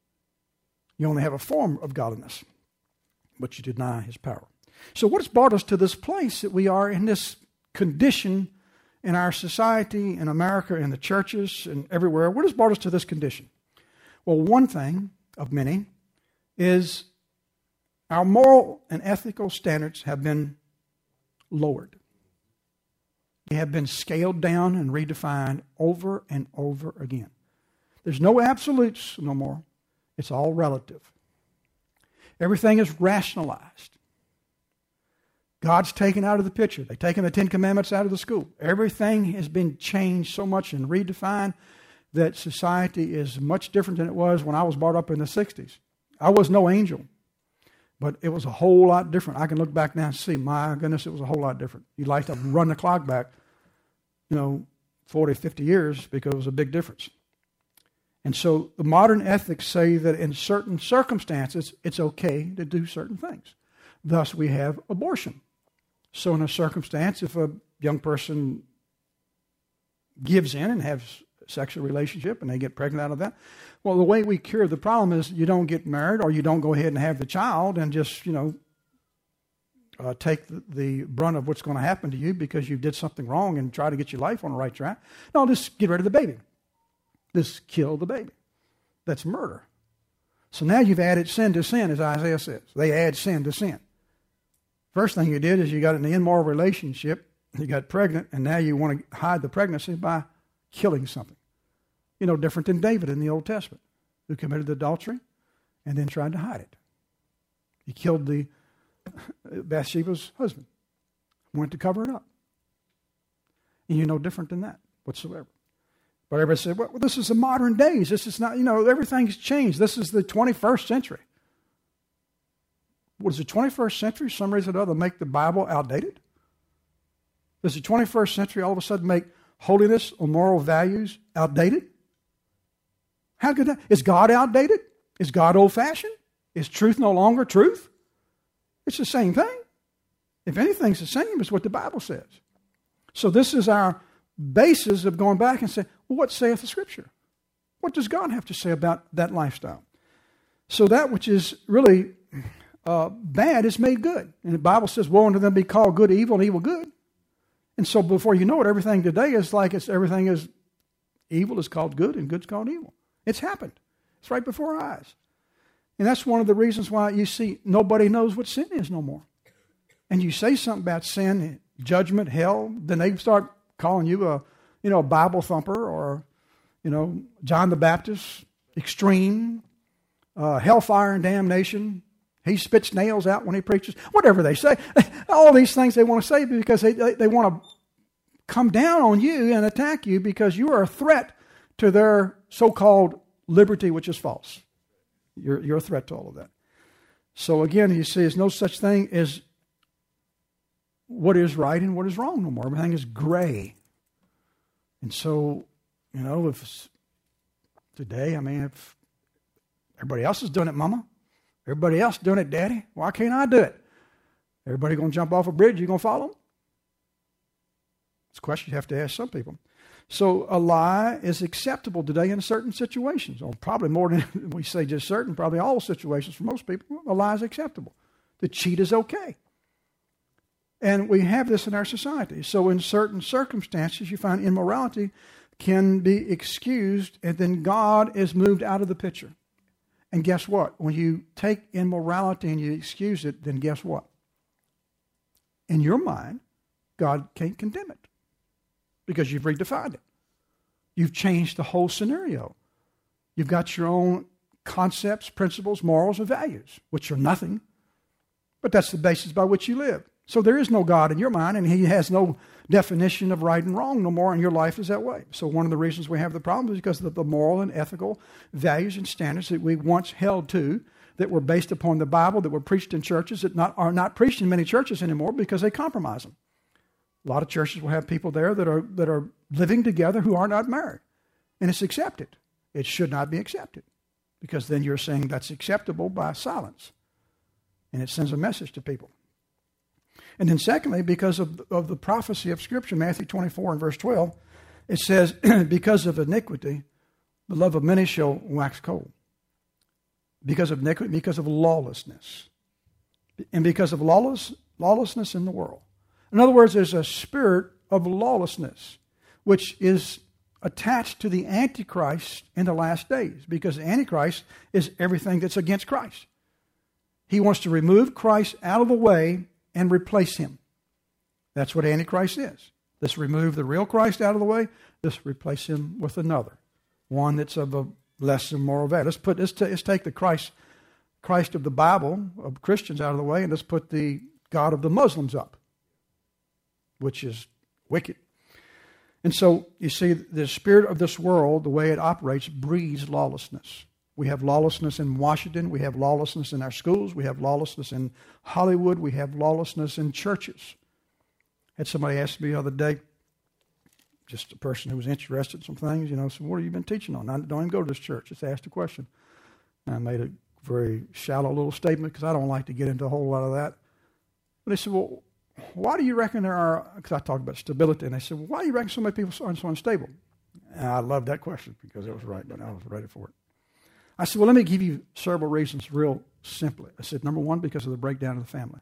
You only have a form of godliness, but you deny his power. So what has brought us to this place that we are in this condition in our society, in America, in the churches, and everywhere? What has brought us to this condition? Well, one thing of many is Our moral and ethical standards have been lowered. They have been scaled down and redefined over and over again. There's no absolutes no more. It's all relative. Everything is rationalized. God's taken out of the picture. They've taken the Ten Commandments out of the school. Everything has been changed so much and redefined that society is much different than it was when I was brought up in the 60s. I was no angel, but it was a whole lot different. I can look back now and see, my goodness, it was a whole lot different. You'd like to run the clock back, 40, 50 years because it was a big difference. And so the modern ethics say that in certain circumstances, it's okay to do certain things. Thus, we have abortion. So in a circumstance, if a young person gives in and has a sexual relationship and they get pregnant out of that, well, the way we cure the problem is you don't get married or you don't go ahead and have the child and just, take the brunt of what's going to happen to you because you did something wrong and try to get your life on the right track. No, just get rid of the baby. Just kill the baby. That's murder. So now you've added sin to sin, as Isaiah says. They add sin to sin. First thing you did is you got in an immoral relationship, you got pregnant, and now you want to hide the pregnancy by killing something. Different than David in the Old Testament, who committed adultery and then tried to hide it. He killed the Bathsheba's husband, went to cover it up. And you're no different than that whatsoever. But everybody said, well, this is the modern days. This is not, everything's changed. This is the 21st century. Was the 21st century, some reason or other, make the Bible outdated? Does the 21st century all of a sudden make holiness or moral values outdated? How could that? Is God outdated? Is God old-fashioned? Is truth no longer truth? It's the same thing. If anything's the same, it's what the Bible says. So this is our basis of going back and saying, well, what saith the Scripture? What does God have to say about that lifestyle? So that which is really bad is made good. And the Bible says, woe unto them be called good evil and evil good. And so before you know it, everything today is like everything is evil is called good and good's called evil. It's happened. It's right before our eyes. And that's one of the reasons why you see nobody knows what sin is no more. And you say something about sin, judgment, hell, then they start calling you a Bible thumper or, John the Baptist, extreme, hellfire and damnation. He spits nails out when he preaches. Whatever they say. All these things they want to say because they want to come down on you and attack you because you are a threat to their so-called liberty, which is false. You're a threat to all of that. So again, you see, there's no such thing as what is right and what is wrong no more. Everything is gray. And so, if today, if everybody else is doing it, Mama, everybody else doing it, Daddy, why can't I do it? Everybody going to jump off a bridge, you going to follow them? It's a question you have to ask some people. So a lie is acceptable today in certain situations, or probably more than we say just certain, probably all situations for most people, a lie is acceptable. To cheat is okay. And we have this in our society. So in certain circumstances, you find immorality can be excused, and then God is moved out of the picture. And guess what? When you take immorality and you excuse it, then guess what? In your mind, God can't condemn it because you've redefined it. You've changed the whole scenario. You've got your own concepts, principles, morals, and values, which are nothing, but that's the basis by which you live. So there is no God in your mind, and He has no definition of right and wrong no more, and your life is that way. So one of the reasons we have the problem is because of the moral and ethical values and standards that we once held to, that were based upon the Bible, that were preached in churches, that are not preached in many churches anymore because they compromise them. A lot of churches will have people there that are living together who are not married, and it's accepted. It should not be accepted because then you're saying that's acceptable by silence, and it sends a message to people. And then secondly, because of the prophecy of Scripture, Matthew 24 and verse 12, it says, because of iniquity, the love of many shall wax cold. Because of iniquity, because of lawlessness. And because of lawlessness in the world. In other words, there's a spirit of lawlessness, which is attached to the Antichrist in the last days. Because the Antichrist is everything that's against Christ. He wants to remove Christ out of the way and replace him. That's what Antichrist is. Let's remove the real Christ out of the way. Let's replace him with another, one that's of a less than moral value. Let's take the Christ of the Bible, of Christians, out of the way, and let's put the God of the Muslims up, which is wicked. And so, you see, the spirit of this world, the way it operates, breeds lawlessness. We have lawlessness in Washington. We have lawlessness in our schools. We have lawlessness in Hollywood. We have lawlessness in churches. I had somebody ask me the other day, just a person who was interested in some things, so what have you been teaching on? I don't even go to this church. Just asked a question. And I made a very shallow little statement because I don't like to get into a whole lot of that. But they said, well, why do you reckon there are, because I talked about stability, and they said, well, why do you reckon so many people are so unstable? And I loved that question because it was right, but I was ready for it. I said, well, let me give you several reasons real simply. I said, number one, because of the breakdown of the family.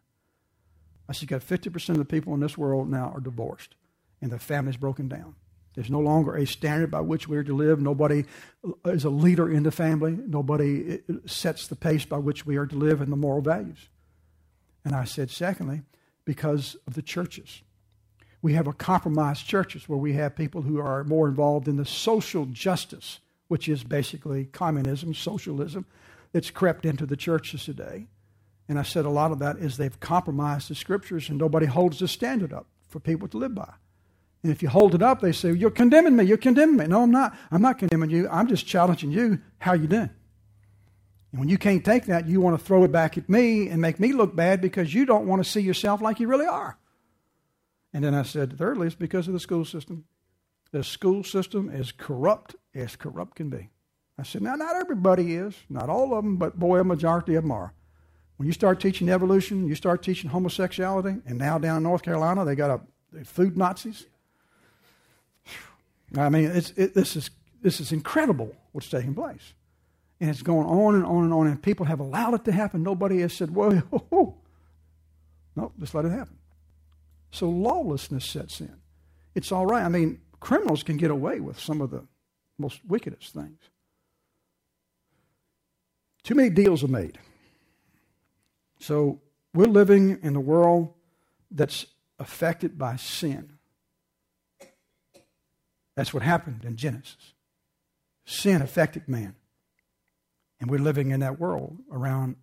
I said, you got 50% of the people in this world now are divorced, and the family's broken down. There's no longer a standard by which we're to live. Nobody is a leader in the family. Nobody sets the pace by which we are to live and the moral values. And I said, secondly, because of the churches. We have a compromised churches where we have people who are more involved in the social justice, which is basically communism, socialism, that's crept into the churches today. And I said a lot of that is they've compromised the scriptures and nobody holds the standard up for people to live by. And if you hold it up, they say, you're condemning me, you're condemning me. No, I'm not. I'm not condemning you. I'm just challenging you. How you doing? And when you can't take that, you want to throw it back at me and make me look bad because you don't want to see yourself like you really are. And then I said, thirdly, it's because of the school system. The school system is corrupt as corrupt can be. I said, now, not everybody is. Not all of them, but boy, a majority of them are. When you start teaching evolution, you start teaching homosexuality, and now down in North Carolina, they got food Nazis. I mean, this is incredible what's taking place. And it's going on and on and on, and people have allowed it to happen. Nobody has said, whoa. No, just let it happen. So lawlessness sets in. It's all right. I mean, criminals can get away with some of the most wickedest things. Too many deals are made. So we're living in a world that's affected by sin. That's what happened in Genesis. Sin affected man. And we're living in that world around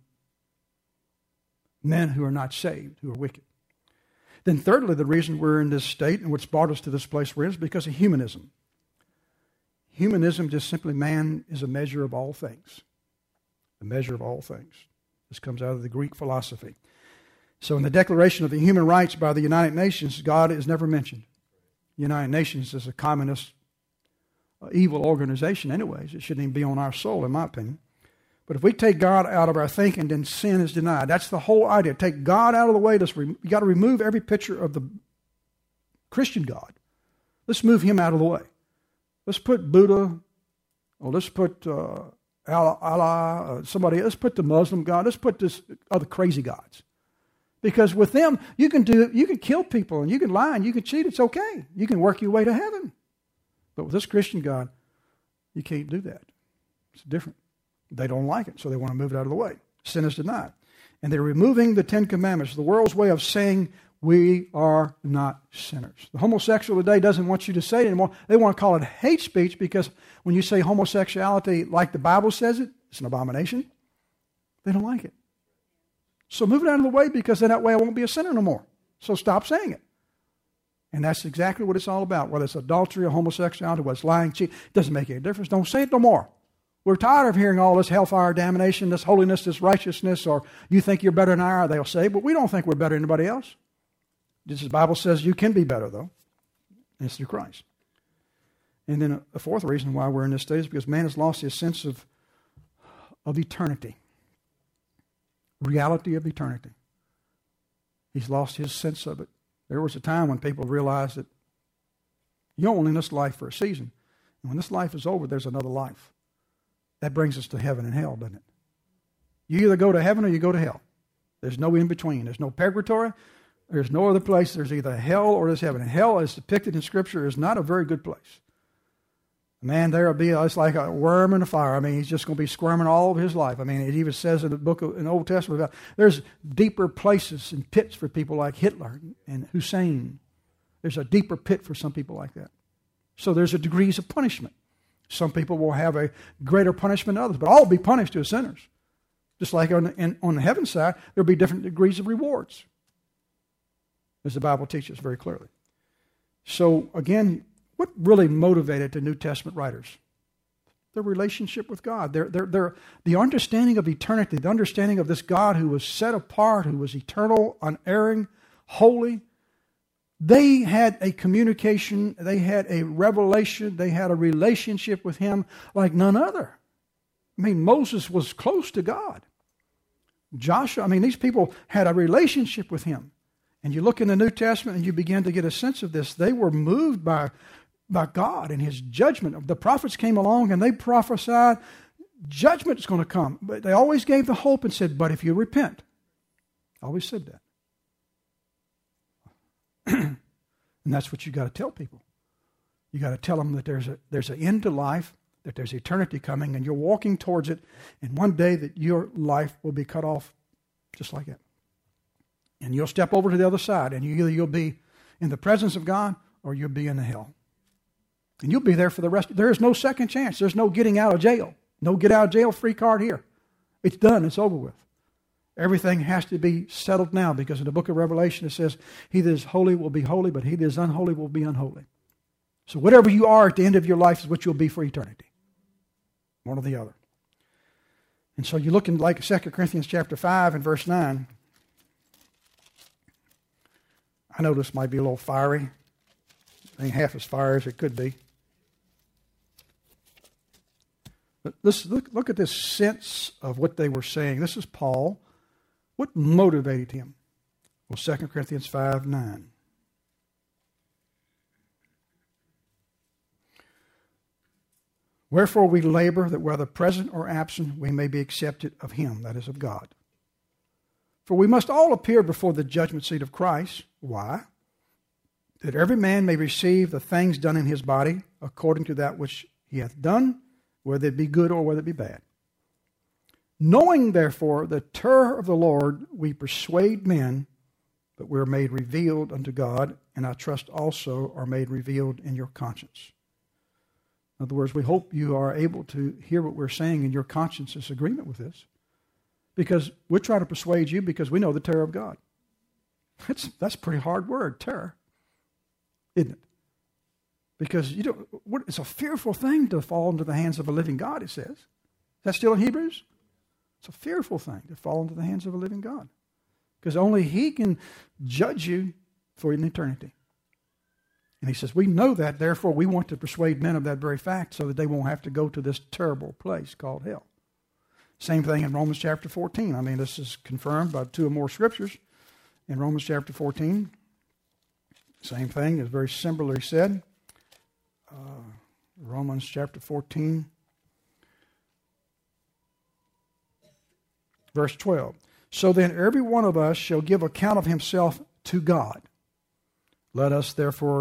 men who are not saved, who are wicked. Then thirdly, the reason we're in this state and what's brought us to this place we're in is because of humanism. Humanism, just simply man is a measure of all things. A measure of all things. This comes out of the Greek philosophy. So in the Declaration of the Human Rights by the United Nations, God is never mentioned. The United Nations is a communist, evil organization anyways. It shouldn't even be on our soul, in my opinion. But if we take God out of our thinking, then sin is denied. That's the whole idea. Take God out of the way. You got to remove every picture of the Christian God. Let's move him out of the way. Let's put Buddha, or let's put Allah, somebody. Let's put the Muslim God. Let's put this other crazy gods. Because with them, you can kill people and you can lie and you can cheat. It's okay. You can work your way to heaven. But with this Christian God, you can't do that. It's different. They don't like it, so they want to move it out of the way. Sin is denied. And they're removing the Ten Commandments, the world's way of saying we are not sinners. The homosexual today doesn't want you to say it anymore. They want to call it hate speech because when you say homosexuality like the Bible says it, it's an abomination. They don't like it. So move it out of the way because then that way I won't be a sinner no more. So stop saying it. And that's exactly what it's all about. Whether it's adultery or homosexuality, whether it's lying, cheating, it doesn't make any difference. Don't say it no more. We're tired of hearing all this hellfire, damnation, this holiness, this righteousness, or you think you're better than I are, they'll say, but we don't think we're better than anybody else. Just as the Bible says you can be better, though, and it's through Christ. And then a fourth reason why we're in this state is because man has lost his sense of eternity. Reality of eternity. He's lost his sense of it. There was a time when people realized that you're only in this life for a season. And when this life is over, there's another life. That brings us to heaven and hell, doesn't it? You either go to heaven or you go to hell. There's no in between. There's no purgatory. There's no other place. There's either hell or there's heaven. And hell, as depicted in Scripture, is not a very good place. Man, it's like a worm in a fire. I mean, he's just going to be squirming all over his life. I mean, it even says in the Old Testament about there's deeper places and pits for people like Hitler and Hussein. There's a deeper pit for some people like that. So there's a degrees of punishment. Some people will have a greater punishment than others, but all will be punished as sinners. Just like on the heaven side, there'll be different degrees of rewards, as the Bible teaches very clearly. So again, what really motivated the New Testament writers? Their relationship with God, the understanding of eternity, the understanding of this God who was set apart, who was eternal, unerring, holy. They had a communication, they had a revelation, they had a relationship with Him like none other. I mean, Moses was close to God. Joshua, these people had a relationship with Him. And you look in the New Testament and you begin to get a sense of this. They were moved by God and His judgment. The prophets came along and they prophesied judgment is going to come. But they always gave the hope and said, but if you repent. Always said that. And that's what you got to tell people. You got to tell them that there's an end to life, that there's eternity coming, and you're walking towards it, and one day that your life will be cut off just like that. And you'll step over to the other side, and either you'll be in the presence of God or you'll be in the hell. And you'll be there for the rest. There is no second chance. There's no getting out of jail. No get out of jail free card here. It's done. It's over with. Everything has to be settled now, because in the book of Revelation it says, he that is holy will be holy, but he that is unholy will be unholy. So whatever you are at the end of your life is what you'll be for eternity. One or the other. And so you look in like 2 Corinthians chapter 5 and verse 9. I know this might be a little fiery. It ain't half as fiery as it could be. But look at this sense of what they were saying. This is Paul. What motivated him? Well, 2 Corinthians 5:9. Wherefore we labor that whether present or absent we may be accepted of Him, that is of God. For we must all appear before the judgment seat of Christ. Why? That every man may receive the things done in his body according to that which he hath done, whether it be good or whether it be bad. Knowing, therefore, the terror of the Lord, we persuade men, but we are made revealed unto God, and I trust also are made revealed in your conscience. In other words, we hope you are able to hear what we're saying and your conscience is agreement with this. Because we're trying to persuade you because we know the terror of God. That's a pretty hard word, terror. Isn't it? Because it's a fearful thing to fall into the hands of a living God, it says. Is that still in Hebrews? It's a fearful thing to fall into the hands of a living God. Because only He can judge you for an eternity. And He says, we know that, therefore we want to persuade men of that very fact so that they won't have to go to this terrible place called hell. Same thing in Romans chapter 14. This is confirmed by 2 or more scriptures. In Romans chapter 14, same thing is very similarly said. Romans chapter 14, verse 12. So then every one of us shall give account of himself to God. Let us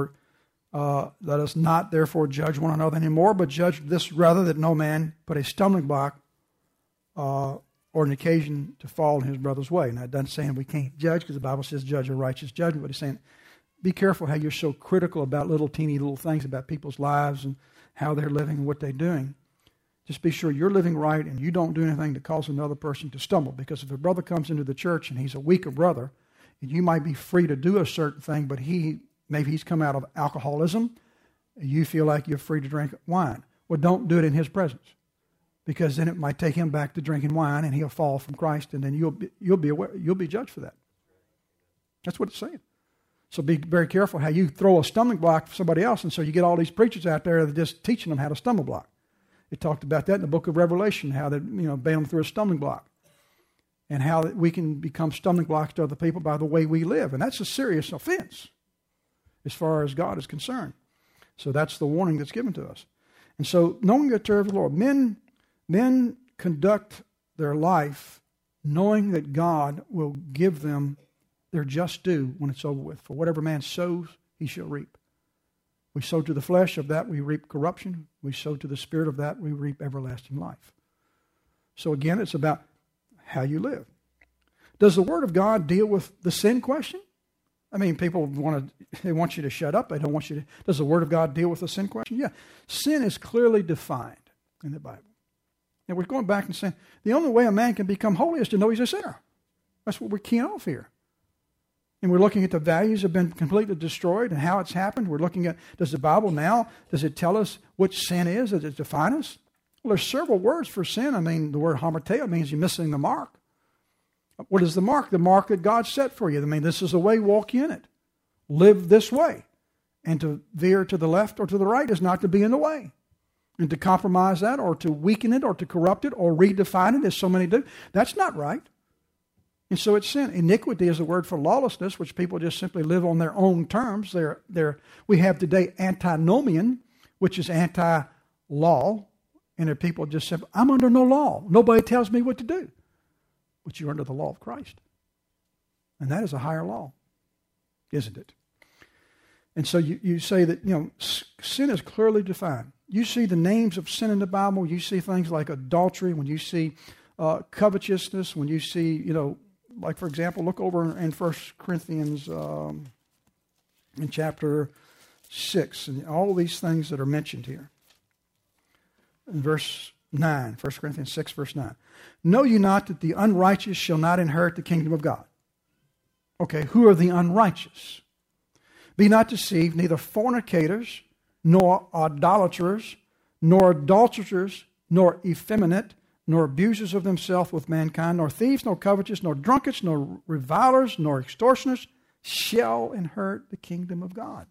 not therefore judge one another anymore, but judge this rather, that no man put a stumbling block or an occasion to fall in his brother's way. Now, it doesn't say we can't judge, because the Bible says judge a righteous judgment, but it's saying be careful how you're so critical about teeny little things about people's lives and how they're living and what they're doing. Just be sure you're living right and you don't do anything to cause another person to stumble. Because if a brother comes into the church and he's a weaker brother, and you might be free to do a certain thing, but maybe he's come out of alcoholism, you feel like you're free to drink wine. Well, don't do it in his presence, because then it might take him back to drinking wine and he'll fall from Christ, and then you'll be judged for that. That's what it's saying. So be very careful how you throw a stumbling block for somebody else, and so you get all these preachers out there that are just teaching them how to stumble block. It talked about that in the book of Revelation, how they ban them through a stumbling block, and how we can become stumbling blocks to other people by the way we live, and that's a serious offense as far as God is concerned. So that's the warning that's given to us. And so, knowing the terror of the Lord, men conduct their life knowing that God will give them their just due when it's over with. For whatever man sows, he shall reap. We sow to the flesh, of that we reap corruption. We sow to the spirit of that, we reap everlasting life. So again, it's about how you live. Does the Word of God deal with the sin question? I mean, people they want you to shut up. They don't want you to. Does the Word of God deal with the sin question? Yeah. Sin is clearly defined in the Bible. And we're going back and saying, the only way a man can become holy is to know he's a sinner. That's what we're keying off here. And we're looking at the values have been completely destroyed and how it's happened. We're looking at, does the Bible now, does it tell us what sin is? Does it define us? Well, there's several words for sin. I mean, the word hamartia means you're missing the mark. What is the mark? The mark that God set for you. I mean, this is the way, walk in it. Live this way. And to veer to the left or to the right is not to be in the way. And to compromise that or to weaken it or to corrupt it or redefine it, as so many do, that's not right. And so it's sin. Iniquity is a word for lawlessness, which people just simply live on their own terms. We have today antinomian, which is anti-law. And there are people just say, I'm under no law. Nobody tells me what to do. But you're under the law of Christ. And that is a higher law, isn't it? And so you say that, sin is clearly defined. You see the names of sin in the Bible. You see things like adultery. When you see covetousness. When you see, like, for example, look over in 1 Corinthians in chapter 6. And all these things that are mentioned here. In verse 9, 1 Corinthians 6, verse 9. Know you not that the unrighteous shall not inherit the kingdom of God? Okay, who are the unrighteous? Be not deceived, neither fornicators, nor idolaters, nor adulterers, nor effeminate, nor abusers of themselves with mankind, nor thieves, nor covetous, nor drunkards, nor revilers, nor extortioners shall inherit the kingdom of God.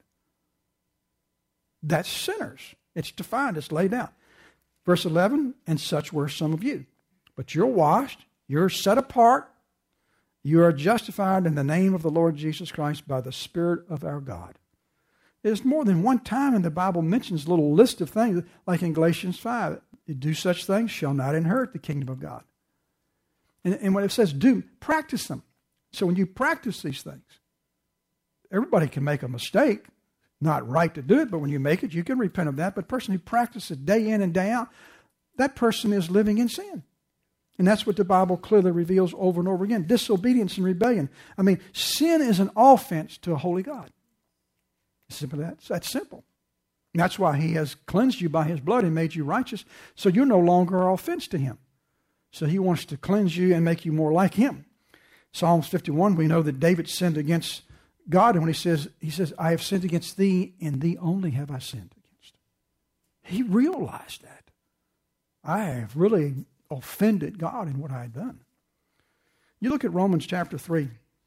That's sinners. It's defined, it's laid out. Verse 11, and such were some of you. But you're washed, you're set apart, you are justified in the name of the Lord Jesus Christ by the Spirit of our God. There's more than one time in the Bible mentions a little list of things, like in Galatians 5. You do such things, shall not inherit the kingdom of God. And when it says do, practice them. So when you practice these things, everybody can make a mistake. Not right to do it, but when you make it, you can repent of that. But the person who practices it day in and day out, that person is living in sin. And that's what the Bible clearly reveals over and over again. Disobedience and rebellion. I mean, sin is an offense to a holy God. Simple that's simple. And that's why He has cleansed you by His blood and made you righteous, so you're no longer an offense to Him. So He wants to cleanse you and make you more like Him. Psalms 51, we know that David sinned against God, and when he says, I have sinned against thee, and thee only have I sinned against. He realized that. I have really offended God in what I had done. You look at Romans chapter 3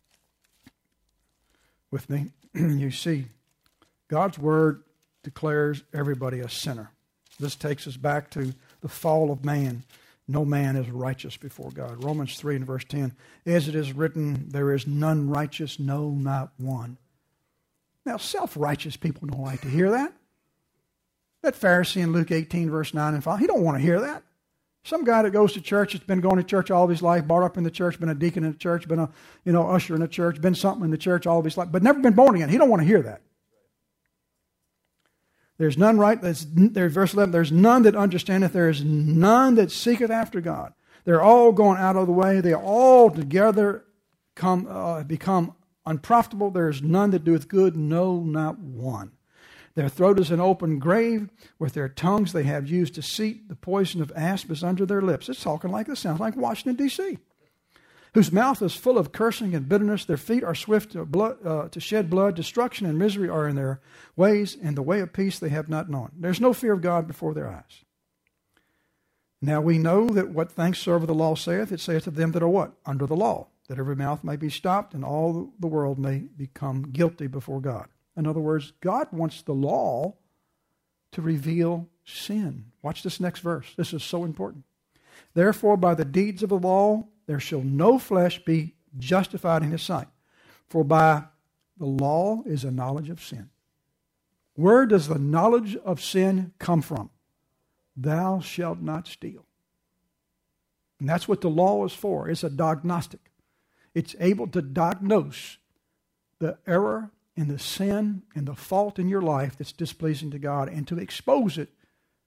with me, you see God's Word declares everybody a sinner. This takes us back to the fall of man. No man is righteous before God. Romans 3 and verse 10. As it is written, there is none righteous, no, not one. Now, self-righteous people don't like to hear that. That Pharisee in Luke 18, verse 9 and 5, he don't want to hear that. Some guy that goes to church, has been going to church all of his life, brought up in the church, been a deacon in the church, been a usher in the church, been something in the church all of his life, but never been born again. He don't want to hear that. There's none right. There's verse 11. There's none that understandeth. There is none that seeketh after God. They're all going out of the way. They all together become unprofitable. There is none that doeth good. No, not one. Their throat is an open grave. With their tongues they have used deceit. The poison of asp is under their lips. It's talking like this. Sounds like Washington, D.C. Whose mouth is full of cursing and bitterness. Their feet are swift to shed blood. Destruction and misery are in their ways, and the way of peace they have not known. There's no fear of God before their eyes. Now we know that what things soever the law saith, it saith of them that are what? Under the law, that every mouth may be stopped, and all the world may become guilty before God. In other words, God wants the law to reveal sin. Watch this next verse. This is so important. Therefore, by the deeds of the law, there shall no flesh be justified in His sight. For by the law is a knowledge of sin. Where does the knowledge of sin come from? Thou shalt not steal. And that's what the law is for. It's a diagnostic. It's able to diagnose the error and the sin and the fault in your life that's displeasing to God, and to expose it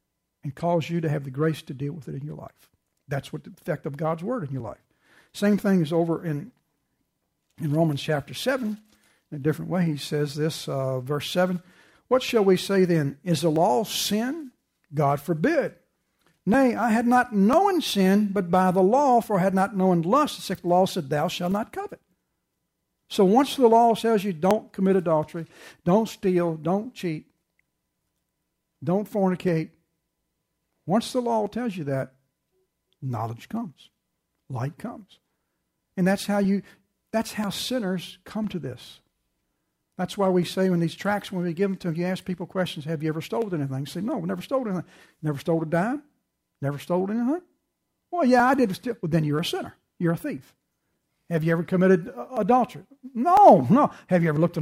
and cause you to have the grace to deal with it in your life. That's what the effect of God's Word in your life. Same thing is over in Romans chapter 7. In a different way, he says this, verse 7. What shall we say then? Is the law sin? God forbid. Nay, I had not known sin, but by the law, for I had not known lust. The law said, thou shalt not covet. So once the law tells you don't commit adultery, don't steal, don't cheat, don't fornicate, once the law tells you that, knowledge comes, light comes. And that's how sinners come to this. That's why we say in these tracts, when we give them to them, you ask people questions, have you ever stolen anything? They say, no, never stole anything. Never stole a dime? Never stole anything? Well, yeah, I did steal. Well, then you're a sinner. You're a thief. Have you ever committed adultery? No. Have you ever looked